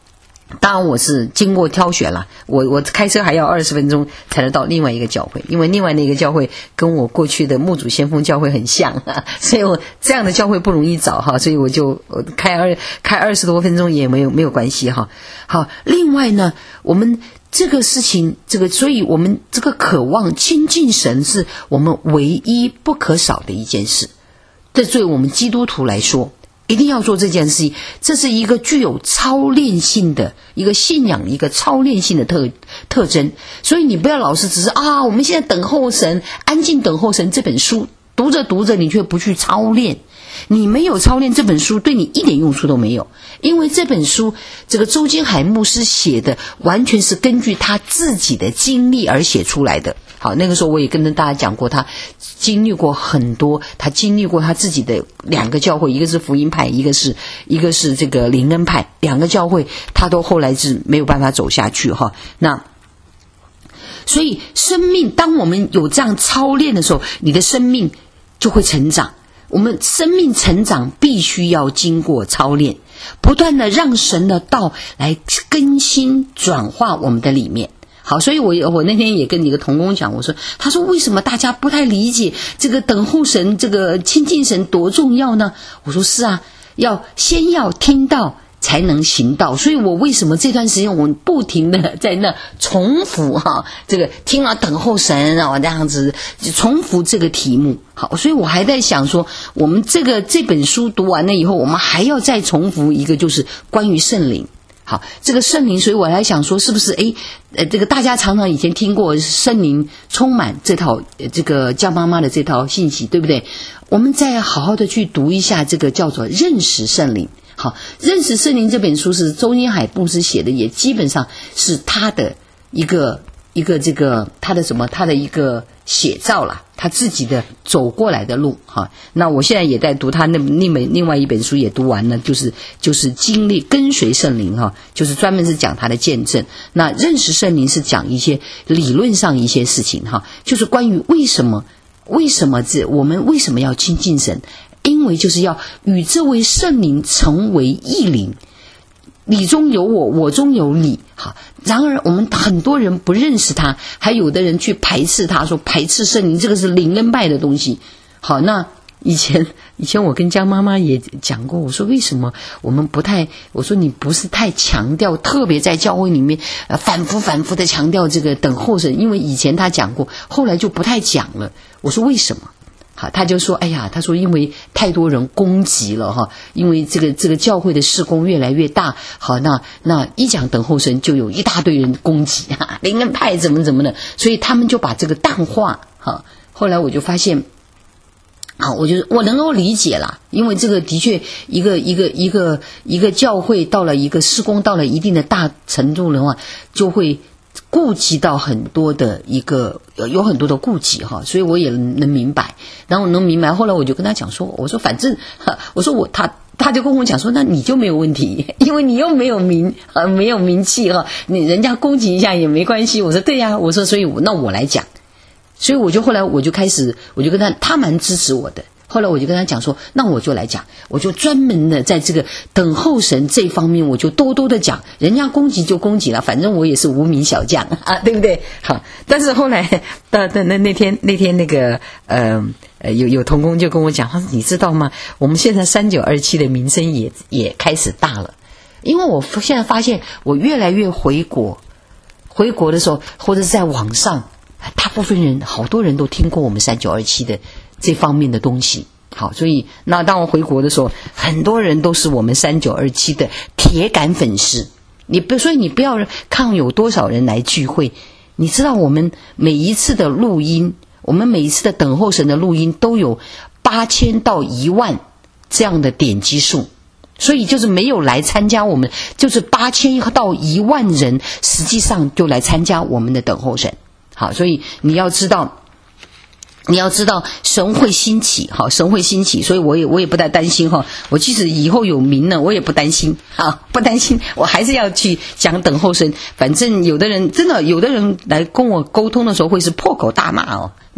当然我是经过挑选了，我我开车还要二十分钟才能到另外一个教会，因为另外那个教会跟我过去的牧主先锋教会很像啊，所以我这样的教会不容易找哈，所以我就开二开二十多分钟也没有没有关系哈。好，另外呢，我们这个事情，这个所以我们这个渴望亲近神是我们唯一不可少的一件事，这对我们基督徒来说一定要做这件事情，这是一个具有操练性的一个信仰，一个操练性的特特征。所以你不要老是只是啊，我们现在等候神，安静等候神这本书读着读着，你却不去操练，你没有操练这本书，对你一点用处都没有。因为这本书，这个周金海牧师写的，完全是根据他自己的经历而写出来的。好，那个时候我也跟大家讲过，他经历过很多，他经历过他自己的两个教会，一个是福音派，一个是一个是这个灵恩派，两个教会他都后来是没有办法走下去哈。那所以生命，当我们有这样操练的时候，你的生命就会成长。我们生命成长必须要经过操练，不断的让神的道来更新转化我们的里面。好，所以我我那天也跟你的同工讲，我说，他说为什么大家不太理解这个等候神，这个亲近神多重要呢？我说是啊，要先要听到才能行道。所以我为什么这段时间我不停的在那重复哈，这个听了等候神啊，这样子重复这个题目。好，所以我还在想说，我们这个这本书读完了以后，我们还要再重复一个，就是关于圣灵。好，这个圣灵，所以我还想说，是不是诶呃，这个大家常常以前听过圣灵充满这套这个叫妈妈的这套信息，对不对？我们再好好的去读一下这个叫做认识圣灵。好，认识圣灵这本书是周金海牧师写的，也基本上是他的一个一个这个他的什么他的一个写照啦，他自己的走过来的路哈。那我现在也在读他那那本另外一本书也读完了，就是就是经历跟随圣灵哈，就是专门是讲他的见证。那认识圣灵是讲一些理论上一些事情哈，就是关于为什么为什么这我们为什么要亲近神。因为就是要与这位圣灵成为一灵，你中有我，我中有你。好，然而我们很多人不认识他，还有的人去排斥他，说排斥圣灵，这个是灵恩派的东西。好，那以前以前我跟江妈妈也讲过，我说为什么我们不太，我说你不是太强调，特别在教会里面呃反复反复的强调这个等候神，因为以前他讲过，后来就不太讲了。我说为什么？好，他就说，哎呀，他说因为太多人攻击了哈，因为这个这个教会的事工越来越大，好，那那一讲等候神就有一大堆人攻击哈，灵恩派怎么怎么的，所以他们就把这个淡化哈。后来我就发现，好，我就我能够理解啦，因为这个的确一个一个一个一个教会到了一个事工到了一定的大程度的话，就会顾及到很多的一个有很多的顾忌哈，所以我也能明白，然后能明白。后来我就跟他讲说，我说反正我说我他他就跟我讲说，那你就没有问题，因为你又没有名呃没有名气哈，你人家攻击一下也没关系。我说对呀，我说所以那我来讲，所以我就后来我就开始我就跟他他蛮支持我的。后来我就跟他讲说，那我就来讲，我就专门的在这个等候神这方面，我就多多的讲，人家攻击就攻击了，反正我也是无名小将啊，对不对？好，但是后来到那那那天那天那个呃呃有有同工就跟我讲，他说你知道吗？我们现在三九二七的名声也也开始大了，因为我现在发现我越来越回国，回国的时候或者是在网上，大部分人好多人都听过我们三九二七的这方面的东西。好，所以那当我回国的时候，很多人都是我们三九二七的铁杆粉丝。你不，所以你不要看有多少人来聚会，你知道我们每一次的录音，我们每一次的等候神的录音都有八千到一万这样的点击数，所以就是没有来参加我们，就是八千到一万人，实际上就来参加我们的等候神。好，所以你要知道。你要知道神会兴起，好，神会兴起，所以我也我也不太担心哈。我即使以后有名了，我也不担心，好，不担心，我还是要去讲等候神。反正有的人真的，有的人来跟我沟通的时候会是破口大骂哦。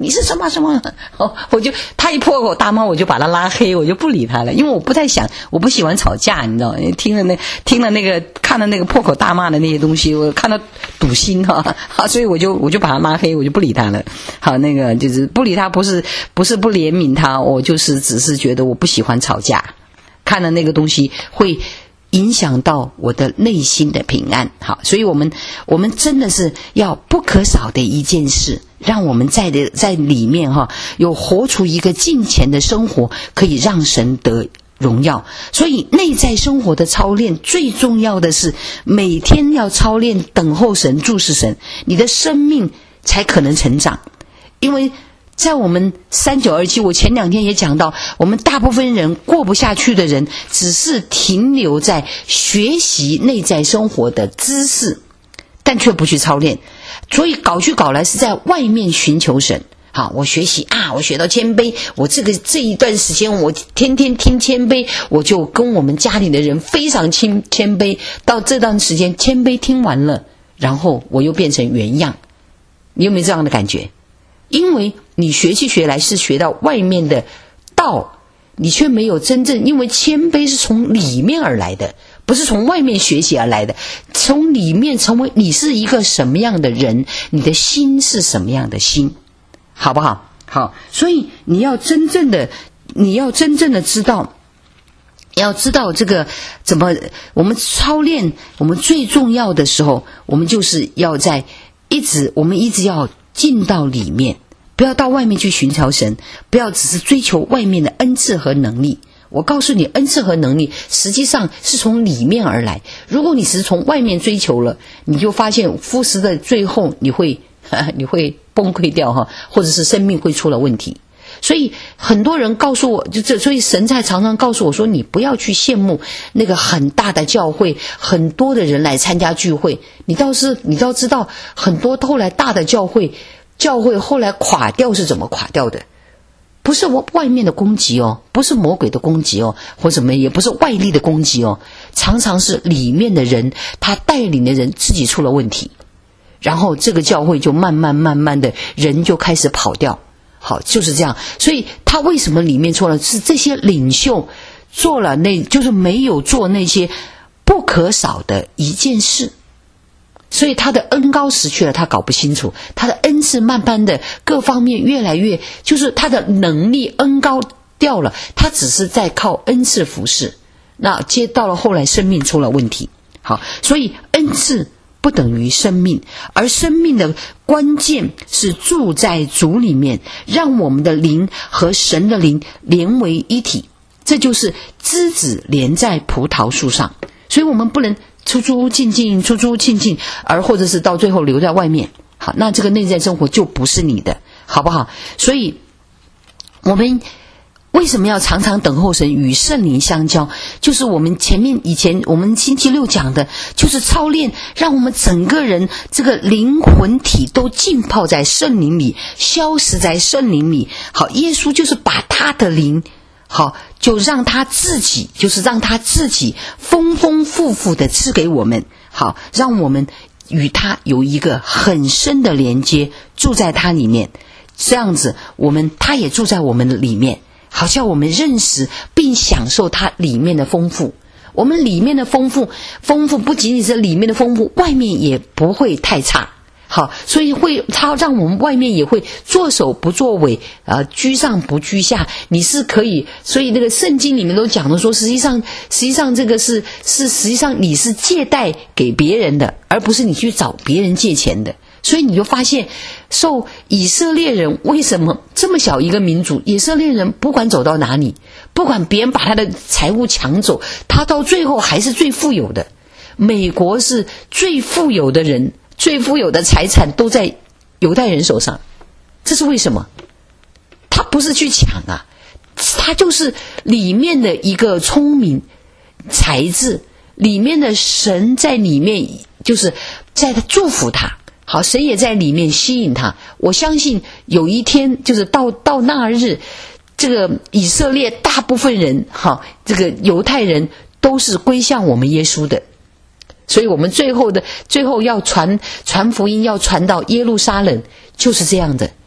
你是什么什么？哦，我就他一破口大骂，我就把他拉黑，我就不理他了，因为我不太想，我不喜欢吵架，你知道吗？听了那听了那个看了那个破口大骂的那些东西，我看到堵心哈，好，所以我就我就把他拉黑，我就不理他了。好，那个就是不理他，不是不是不怜悯他，我就是只是觉得我不喜欢吵架，看了那个东西会影响到我的内心的平安。好，所以我们我们真的是要不可少的一件事，让我们在的在里面哈，有活出一个敬虔的生活，可以让神得荣耀。所以内在生活的操练最重要的是每天要操练等候神，注视神，你的生命才可能成长。因为在我们三九二七，我前两天也讲到，我们大部分人过不下去的人，只是停留在学习内在生活的知识，但却不去操练，所以搞去搞来是在外面寻求神。好，我学习啊，我学到谦卑，我这个这一段时间我天天听谦卑，我就跟我们家里的人非常谦谦卑。到这段时间谦卑听完了，然后我又变成原样。你有没有这样的感觉？因为你学起学来是学到外面的道，你却没有真正，因为谦卑是从里面而来的，不是从外面学习而来的，从里面成为你是一个什么样的人，你的心是什么样的心，好不好？好，所以你要真正的你要真正的知道，要知道这个怎么我们操练，我们最重要的时候，我们就是要在一直我们一直要进到里面，不要到外面去寻找神，不要只是追求外面的恩赐和能力。我告诉你，恩赐和能力实际上是从里面而来，如果你只是从外面追求了，你就发现复食的最后你会你会崩溃掉哈，或者是生命会出了问题。所以很多人告诉我，就这，所以神在常常告诉我说，你不要去羡慕那个很大的教会，很多的人来参加聚会。你倒是你倒知道，很多后来大的教会，教会后来垮掉是怎么垮掉的？不是外面的攻击哦，不是魔鬼的攻击哦，或什么，也不是外力的攻击哦，常常是里面的人，他带领的人自己出了问题，然后这个教会就慢慢慢慢的人就开始跑掉。好，就是这样。所以他为什么里面错了？是这些领袖做了那，就是没有做那些不可少的一件事。所以他的恩高失去了，他搞不清楚，他的恩赐慢慢的各方面越来越，就是他的能力恩高掉了，他只是在靠恩赐服侍，那接到了后来生命出了问题。好，所以恩赐不等于生命，而生命的关键是住在主里面，让我们的灵和神的灵连为一体，这就是枝子连在葡萄树上。所以我们不能出出进进出出进进，而或者是到最后留在外面。好，那这个内在生活就不是你的，好不好？所以我们为什么要常常等候神，与圣灵相交？就是我们前面以前我们星期六讲的，就是操练，让我们整个人这个灵魂体都浸泡在圣灵里，消失在圣灵里。好，耶稣就是把他的灵，好，就让他自己，就是让他自己丰丰富富的赐给我们。好，让我们与他有一个很深的连接，住在他里面，这样子我们他也住在我们的里面，好像我们认识并享受它里面的丰富。我们里面的丰富丰富不仅仅是里面的丰富，外面也不会太差。好，所以会它让我们外面也会作首不作尾，呃，居上不居下。你是可以，所以那个圣经里面都讲的说，实际上实际上这个是是实际上你是借贷给别人的，而不是你去找别人借钱的。所以你就发现，受以色列人为什么这么小一个民族，以色列人不管走到哪里，不管别人把他的财物抢走，他到最后还是最富有的。美国是最富有的人，最富有的财产都在犹太人手上，这是为什么？他不是去抢啊，他就是里面的一个聪明才智，里面的神在里面，就是在他祝福他。好，神也在里面吸引他。我相信有一天，就是到到那日，这个以色列大部分人，哈，这个犹太人都是归向我们耶稣的。所以我们最后的最后要传传福音，要传到耶路撒冷，就是这样的。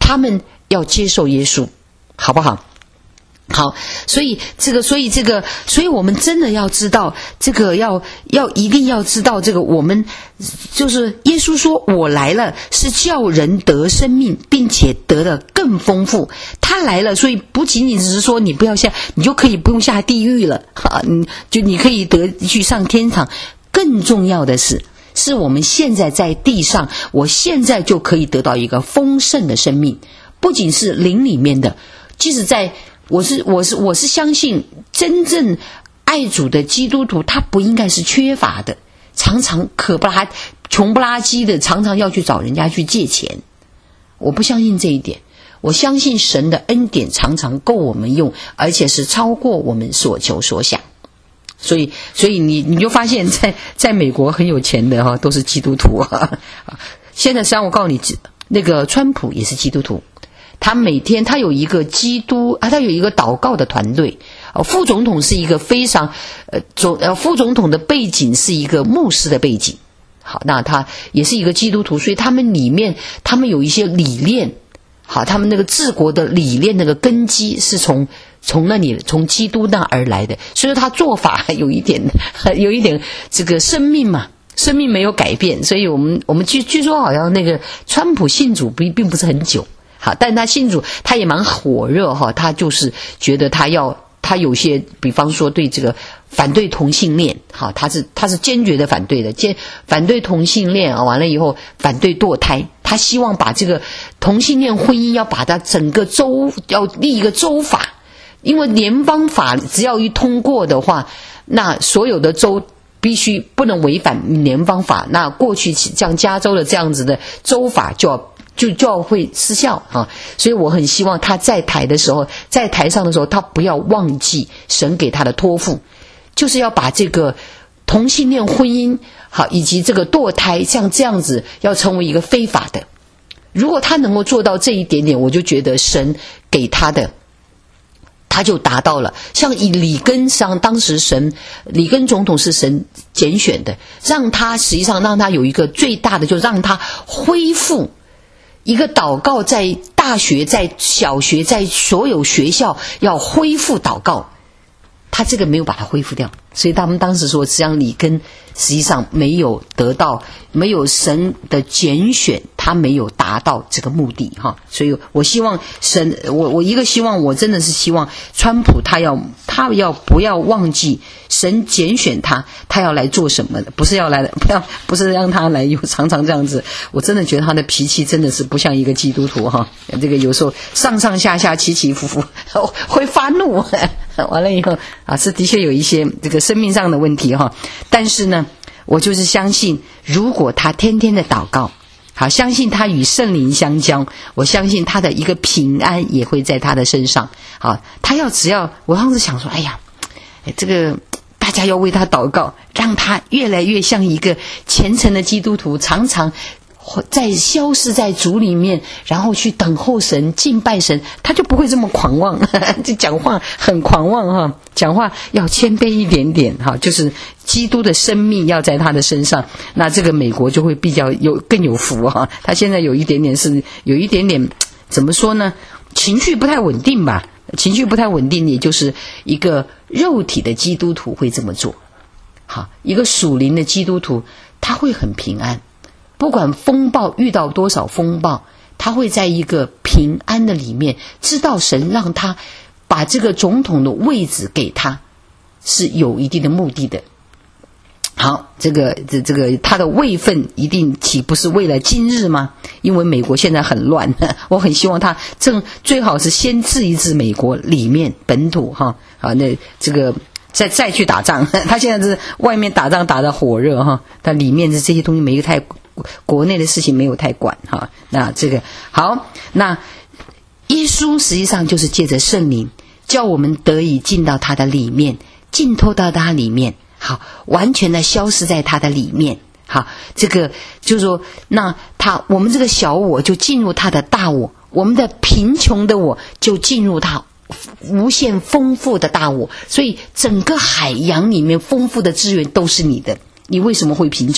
他们要接受耶稣，好不好？好，所以这个，所以这个，所以我们真的要知道，这个要要一定要知道，这个我们就是耶稣说：“我来了，是叫人得生命，并且得的更丰富。”他来了，所以不仅仅只是说你不要下，你就可以不用下地狱了，哈，你就你可以得去上天堂。更重要的是，是我们现在在地上，我现在就可以得到一个丰盛的生命，不仅是灵里面的，即使在。我是我是我是相信真正爱主的基督徒，他不应该是缺乏的，常常可不拉穷不拉几的，常常要去找人家去借钱。我不相信这一点，我相信神的恩典常常够我们用，而且是超过我们所求所想。所以，所以你你就发现在在美国很有钱的哈，都是基督徒啊。现在实际上我告诉你，那个川普也是基督徒。他每天他有一个基督啊，他有一个祷告的团队。呃，副总统是一个非常呃总呃副总统的背景是一个牧师的背景。好，那他也是一个基督徒，所以他们里面他们有一些理念。好，他们那个治国的理念那个根基是从从那里从基督那而来的，所以他做法有一点有一点这个生命嘛。生命没有改变，所以我们我们据据说好像那个川普信主并并不是很久。好，但他信主他也蛮火热哈，他就是觉得他要他有些比方说对这个反对同性恋，好，他是他是坚决的反对的，坚反对同性恋啊，完了以后反对堕胎，他希望把这个同性恋婚姻要把它整个州要立一个州法，因为联邦法只要一通过的话，那所有的州必须不能违反联邦法，那过去像加州的这样子的州法就要就就要会失效啊，所以我很希望他在台的时候，在台上的时候，他不要忘记神给他的托付，就是要把这个同性恋婚姻好以及这个堕胎像这样子要成为一个非法的。如果他能够做到这一点点，我就觉得神给他的他就达到了。像以里根上，当时神里根总统是神拣选的，让他实际上让他有一个最大的，就让他恢复一个祷告，在大学在小学在所有学校要恢复祷告，他这个没有把它恢复掉，所以他们当时说实际上里根实际上没有得到，没有神的拣选，他没有达到这个目的哈。所以我希望神，我我一个希望，我真的是希望川普他要他要不要忘记神拣选他，他要来做什么的，不是要来不要不是让他来有常常这样子。我真的觉得他的脾气真的是不像一个基督徒哈，这个有时候上上下下起起伏伏会发怒，完了以后啊，是的确有一些这个生命上的问题哈。但是呢，我就是相信，如果他天天的祷告，好，相信他与圣灵相交，我相信他的一个平安也会在他的身上。好，他要只要，我当时想说，哎呀，这个大家要为他祷告，让他越来越像一个虔诚的基督徒，常常在消失在主里面，然后去等候神敬拜神，他就不会这么狂妄，就讲话很狂妄哈，讲话要谦卑一点点哈，就是基督的生命要在他的身上，那这个美国就会比较有更有福哈。他现在有一点点是有一点点怎么说呢，情绪不太稳定吧，情绪不太稳定，也就是一个肉体的基督徒会这么做。好，一个属灵的基督徒他会很平安，不管风暴遇到多少风暴，他会在一个平安的里面，知道神让他把这个总统的位置给他是有一定的目的的。好，这个这这个他的位分一定岂不是为了今日吗？因为美国现在很乱，我很希望他正最好是先治一治美国里面本土哈，好，那这个再再去打仗，他现在是外面打仗打得火热哈，但里面的这些东西没有太国内的事情没有太管哈。那这个好，那耶稣实际上就是借着圣灵，叫我们得以进到他的里面，浸透到他里面，好，完全的消失在他的里面。好，这个就是说，那他我们这个小我就进入他的大我，我们的贫穷的我就进入他无限丰富的大我，所以整个海洋里面丰富的资源都是你的，你为什么会贫穷？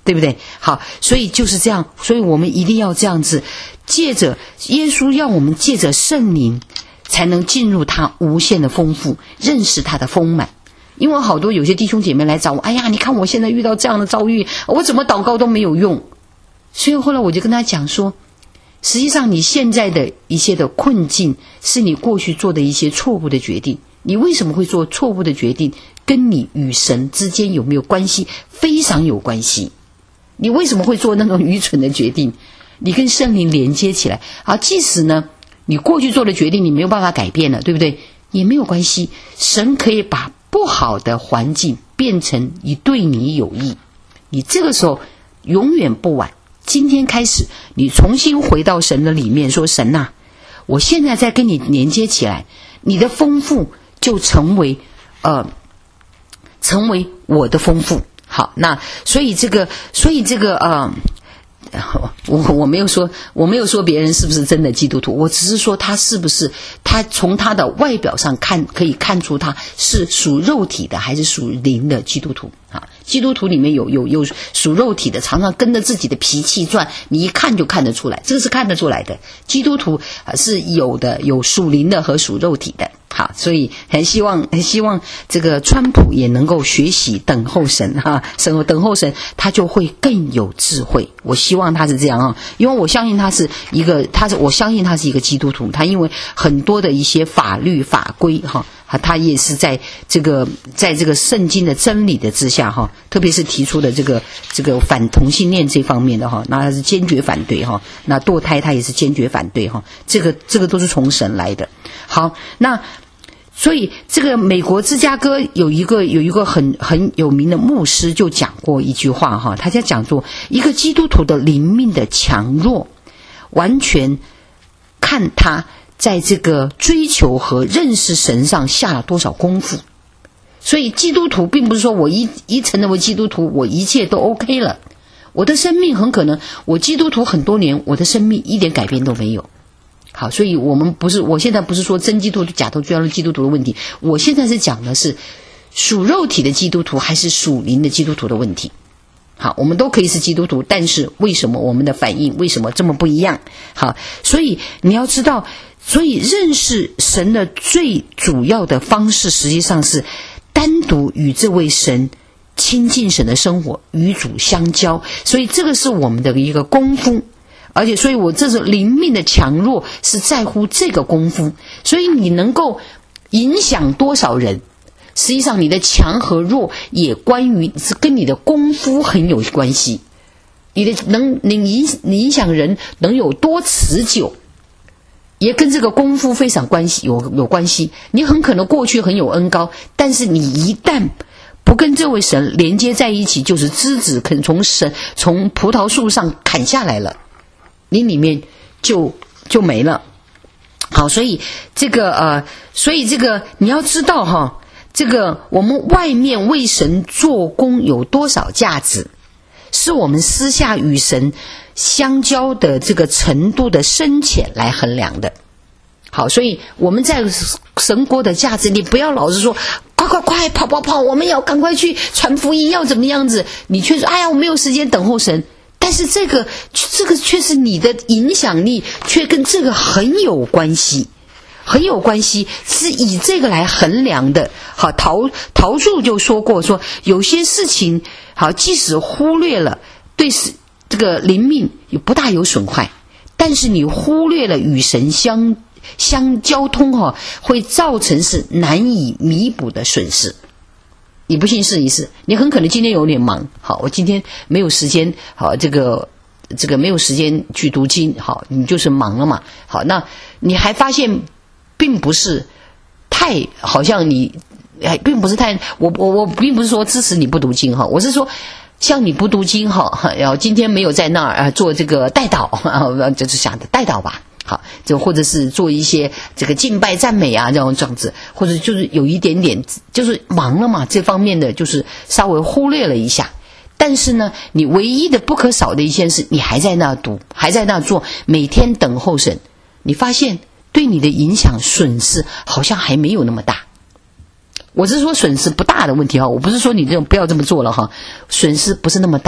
对不对？好，所以就是这样，所以我们一定要这样子，借着耶稣要我们借着圣灵，才能进入他无限的丰富，认识他的丰满。因为好多有些弟兄姐妹来找我，哎呀，你看我现在遇到这样的遭遇，我怎么祷告都没有用。所以后来我就跟他讲说，实际上你现在的一些的困境，是你过去做的一些错误的决定。你为什么会做错误的决定，跟你与神之间有没有关系？非常有关系。你为什么会做那种愚蠢的决定？你跟圣灵连接起来啊，即使呢你过去做的决定你没有办法改变了，对不对？也没有关系，神可以把不好的环境变成以对你有益。你这个时候永远不晚，今天开始你重新回到神的里面，说神啊，我现在在跟你连接起来，你的丰富就成为呃成为我的丰富。好，那所以这个所以这个呃我我没有说我没有说别人是不是真的基督徒，我只是说他是不是他从他的外表上看可以看出他是属肉体的还是属灵的基督徒啊。基督徒里面有有有属肉体的，常常跟着自己的脾气转，你一看就看得出来，这个是看得出来的。基督徒是有的，有属灵的和属肉体的。好，所以很希望很希望这个川普也能够学习等候神哈，神等候神，他就会更有智慧。我希望他是这样啊，因为我相信他是一个，他是我相信他是一个基督徒，他因为很多的一些法律法规哈，他也是在这个在这个圣经的真理的之下哈，特别是提出的这个这个反同性恋这方面的哈，那他是坚决反对哈，那堕胎他也是坚决反对哈，这个这个都是从神来的。好，那所以这个美国芝加哥有一个有一个很很有名的牧师就讲过一句话哈，他在讲说一个基督徒的灵命的强弱，完全看他在这个追求和认识神上下了多少功夫。所以基督徒并不是说我一一成为基督徒我一切都 OK 了，我的生命很可能我基督徒很多年，我的生命一点改变都没有。好，所以我们不是，我现在不是说真基督徒假头居然基督徒的问题，我现在是讲的是属肉体的基督徒还是属灵的基督徒的问题。好，我们都可以是基督徒，但是为什么我们的反应为什么这么不一样？好，所以你要知道，所以认识神的最主要的方式实际上是单独与这位神亲近神的生活，与主相交，所以这个是我们的一个功夫。而且所以我这是灵命的强弱是在乎这个功夫，所以你能够影响多少人，实际上你的强和弱也关于是跟你的功夫很有关系。你的能你影你影响人能有多持久，也跟这个功夫非常关系有有关系。你很可能过去很有恩膏，但是你一旦不跟这位神连接在一起，就是枝子可能从神从葡萄树上砍下来了，你里面就就没了。好，所以这个呃，所以这个你要知道哈，这个我们外面为神做工有多少价值，是我们私下与神相交的这个程度的深浅来衡量的。好，所以我们在神国的价值，你不要老是说快快快跑跑跑，我们要赶快去传福音，要怎么样子，你却说哎呀我没有时间等候神。但是这个这个却是你的影响力却跟这个很有关系，很有关系，是以这个来衡量的。好，陶陶树就说过，说有些事情好，即使忽略了对这个灵命也不大有损害，但是你忽略了与神相相交通哈，会造成是难以弥补的损失。你不信试一试，你很可能今天有点忙，好，我今天没有时间，好，这个这个没有时间去读经，好，你就是忙了嘛，好，那你还发现并不是太好像你哎，并不是太我我我并不是说支持你不读经哈，我是说像你不读经哈，然后今天没有在那儿啊做这个代祷啊，就是想的代祷吧。好，就或者是做一些这个敬拜赞美啊这种这样子，或者就是有一点点就是忙了嘛，这方面的就是稍微忽略了一下。但是呢，你唯一的不可少的一件事，你还在那读，还在那做，每天等候神，你发现对你的影响损失好像还没有那么大。我是说损失不大的问题哈，我不是说你这种不要这么做了哈，损失不是那么大，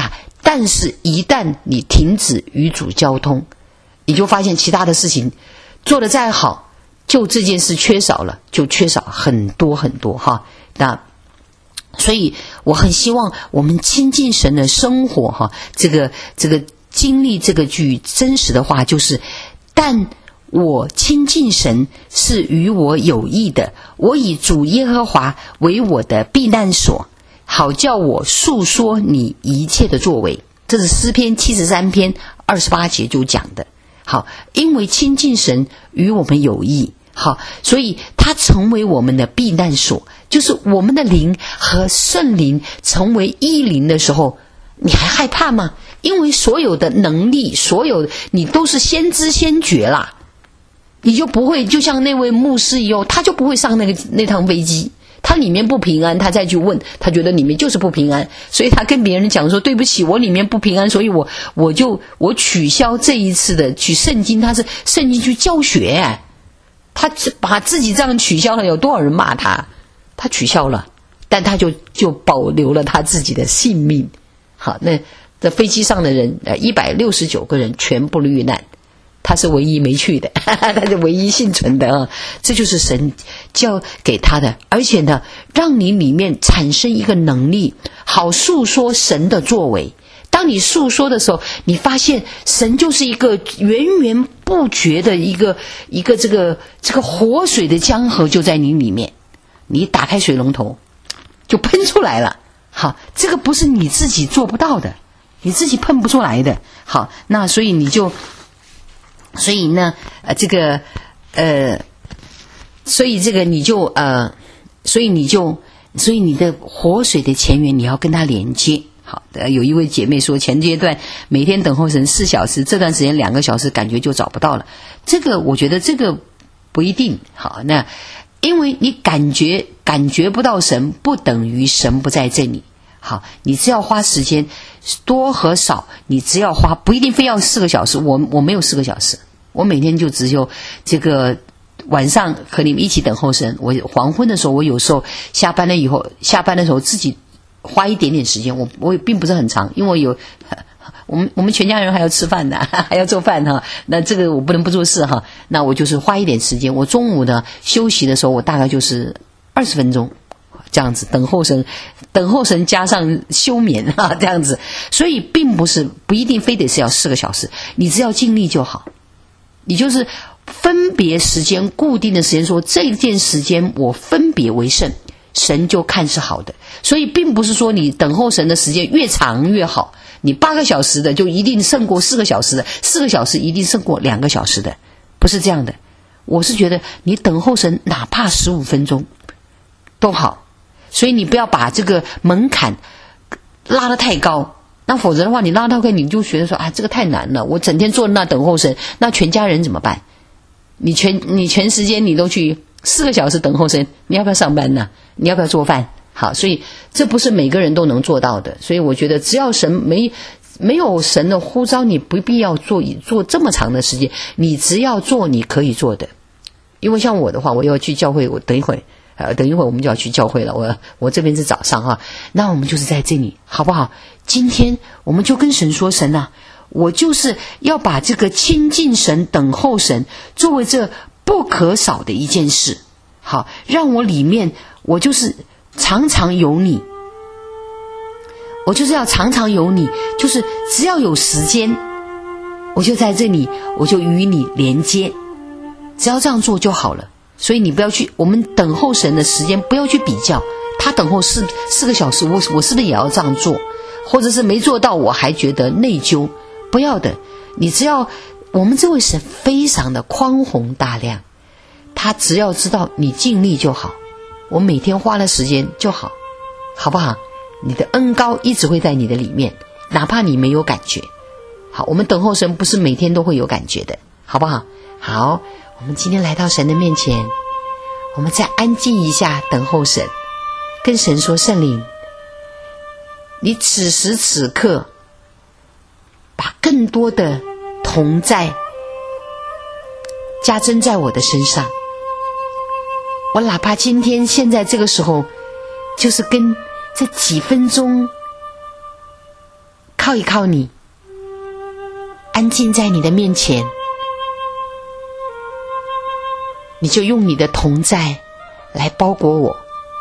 但是一旦你停止与主交通，你就发现其他的事情做得再好，就这件事缺少了，就缺少很多很多哈。那所以我很希望我们亲近神的生活哈，这个这个经历这个句真实的话就是，但我亲近神是与我有益的，我以主耶和华为我的避难所，好叫我述说你一切的作为。这是诗篇七十三篇二十八节就讲的。好，因为亲近神与我们有益，好，所以它成为我们的避难所，就是我们的灵和圣灵成为一灵的时候，你还害怕吗？因为所有的能力，所有你都是先知先觉啦，你就不会就像那位牧师一样，他就不会上那个那趟飞机，他里面不平安，他再去问，他觉得里面就是不平安，所以他跟别人讲说对不起，我里面不平安，所以我我就我取消这一次的去圣经，他是圣经去教学，他把自己这样取消了，有多少人骂他？他取消了，但他就就保留了他自己的性命。好，那这飞机上的人呃一百六十九个人全部遇难，他是唯一没去的，他是唯一幸存的啊！这就是神教给他的，而且呢，让你里面产生一个能力，好诉说神的作为。当你诉说的时候，你发现神就是一个源源不绝的一个一个这个这个活水的江河就在你里面，你打开水龙头就喷出来了。好，这个不是你自己做不到的，你自己喷不出来的。好，那所以你就。所以呢，呃，这个，呃，所以这个你就呃，所以你就，所以你的活水的前缘你要跟它连接。好的，有一位姐妹说，前阶段每天等候神四小时，这段时间两个小时感觉就找不到了。这个我觉得这个不一定。好，那因为你感觉感觉不到神，不等于神不在这里。好，你只要花时间多和少，你只要花，不一定非要四个小时。我我没有四个小时，我每天就只有这个晚上和你们一起等候神。我黄昏的时候，我有时候下班了以后，下班的时候自己花一点点时间，我我也并不是很长，因为我有我们我们全家人还要吃饭的，还要做饭哈。那这个我不能不做事哈。那我就是花一点时间。我中午呢休息的时候，我大概就是二十分钟。这样子等候神，等候神加上休眠啊，这样子，所以并不是不一定非得是要四个小时，你只要尽力就好。你就是分别时间，固定的时间说这件时间我分别为圣，神就看是好的。所以并不是说你等候神的时间越长越好，你八个小时的就一定胜过四个小时的，四个小时一定胜过两个小时的，不是这样的。我是觉得你等候神哪怕十五分钟都好。所以你不要把这个门槛拉得太高，那否则的话你拉到开你就觉得说啊这个太难了，我整天坐在那等候神，那全家人怎么办？你全你全时间你都去四个小时等候神，你要不要上班呢？你要不要做饭？好，所以这不是每个人都能做到的。所以我觉得只要神没没有神的呼召，你不必要做做这么长的时间，你只要做你可以做的。因为像我的话，我要去教会，我等一会儿呃，等一会儿我们就要去教会了，我我这边是早上哈，那我们就是在这里，好不好？今天我们就跟神说，神啊，我就是要把这个亲近神、等候神作为这不可少的一件事，好，让我里面我就是常常有你，我就是要常常有你，就是只要有时间，我就在这里，我就与你连接，只要这样做就好了。所以你不要去，我们等候神的时间不要去比较，他等候四四个小时，我我是不是也要这样做？或者是没做到我还觉得内疚？不要的，你只要我们这位神非常的宽宏大量，他只要知道你尽力就好，我每天花了时间就好，好不好？你的恩膏一直会在你的里面，哪怕你没有感觉。好，我们等候神不是每天都会有感觉的，好不好？好，我们今天来到神的面前，我们再安静一下，等候神，跟神说，圣灵，你此时此刻把更多的同在加增在我的身上，我哪怕今天现在这个时候就是跟这几分钟靠一靠你，安静在你的面前，你就用你的同在来包裹我，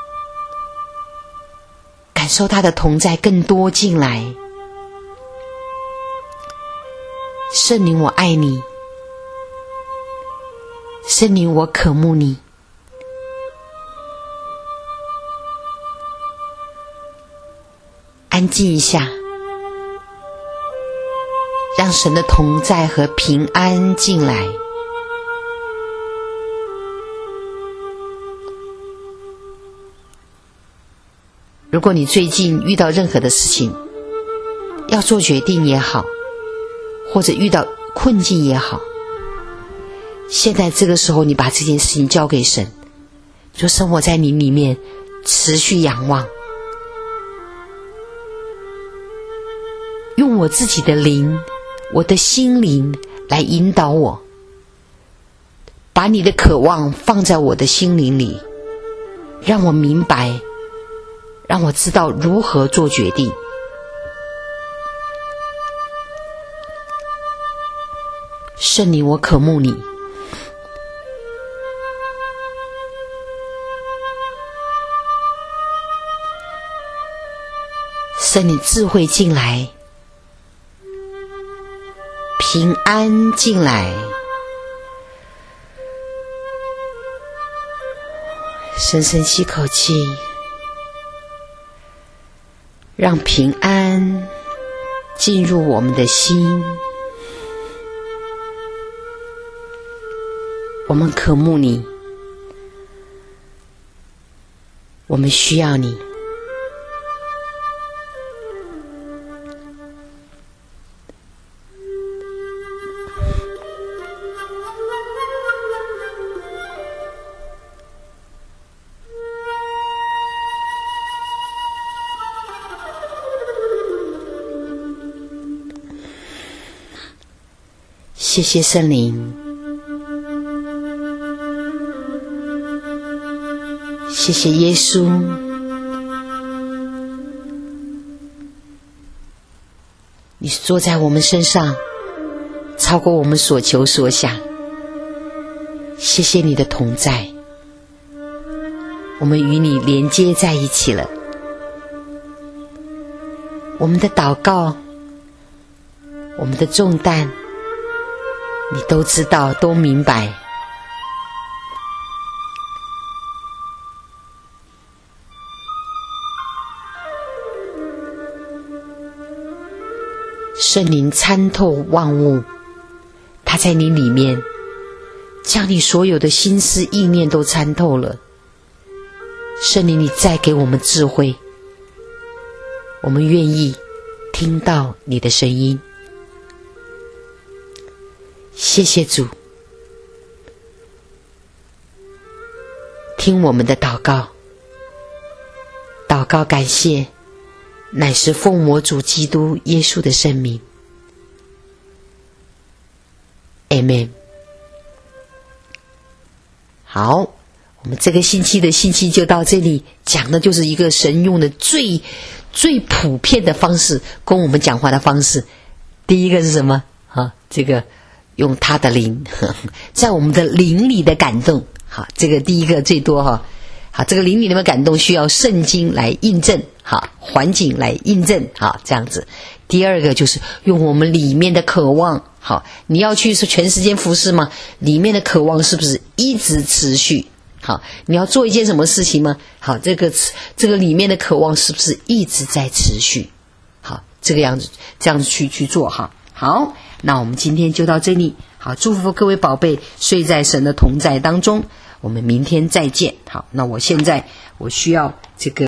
感受他的同在更多进来。圣灵，我爱你，圣灵，我渴慕你。安静一下，让神的同在和平安进来。如果你最近遇到任何的事情，要做决定也好，或者遇到困境也好，现在这个时候你把这件事情交给神，就生活在你里面，持续仰望，用我自己的灵，我的心灵来引导我，把你的渴望放在我的心灵里，让我明白，让我知道如何做决定。圣灵，我渴慕你，圣灵，智慧进来，平安进来，深深吸口气，让平安进入我们的心。我们渴慕你，我们需要你。谢谢圣灵，谢谢耶稣，你坐在我们身上，超过我们所求所想。谢谢你的同在，我们与你连接在一起了。我们的祷告，我们的重担，你都知道，都明白。圣灵参透万物，他在你里面，将你所有的心思意念都参透了。圣灵，你再给我们智慧，我们愿意听到你的声音。谢谢主，听我们的祷告，祷告感谢，乃是奉我主基督耶稣的圣名。Amen。 好，我们这个星期的信息就到这里，讲的就是一个神用的最最普遍的方式，跟我们讲话的方式。第一个是什么啊？这个用他的灵，呵呵在我们的灵里的感动。好，这个第一个最多哈。好，这个灵里的感动需要圣经来印证，好，环境来印证，好，这样子。第二个就是用我们里面的渴望，好，你要去是全时间服侍吗？里面的渴望是不是一直持续？好，你要做一件什么事情吗？好，这个这个里面的渴望是不是一直在持续？好，这个样子，这样子去去做哈。好，那我们今天就到这里。好，祝福各位宝贝睡在神的同在当中。我们明天再见。好，那我现在我需要这个。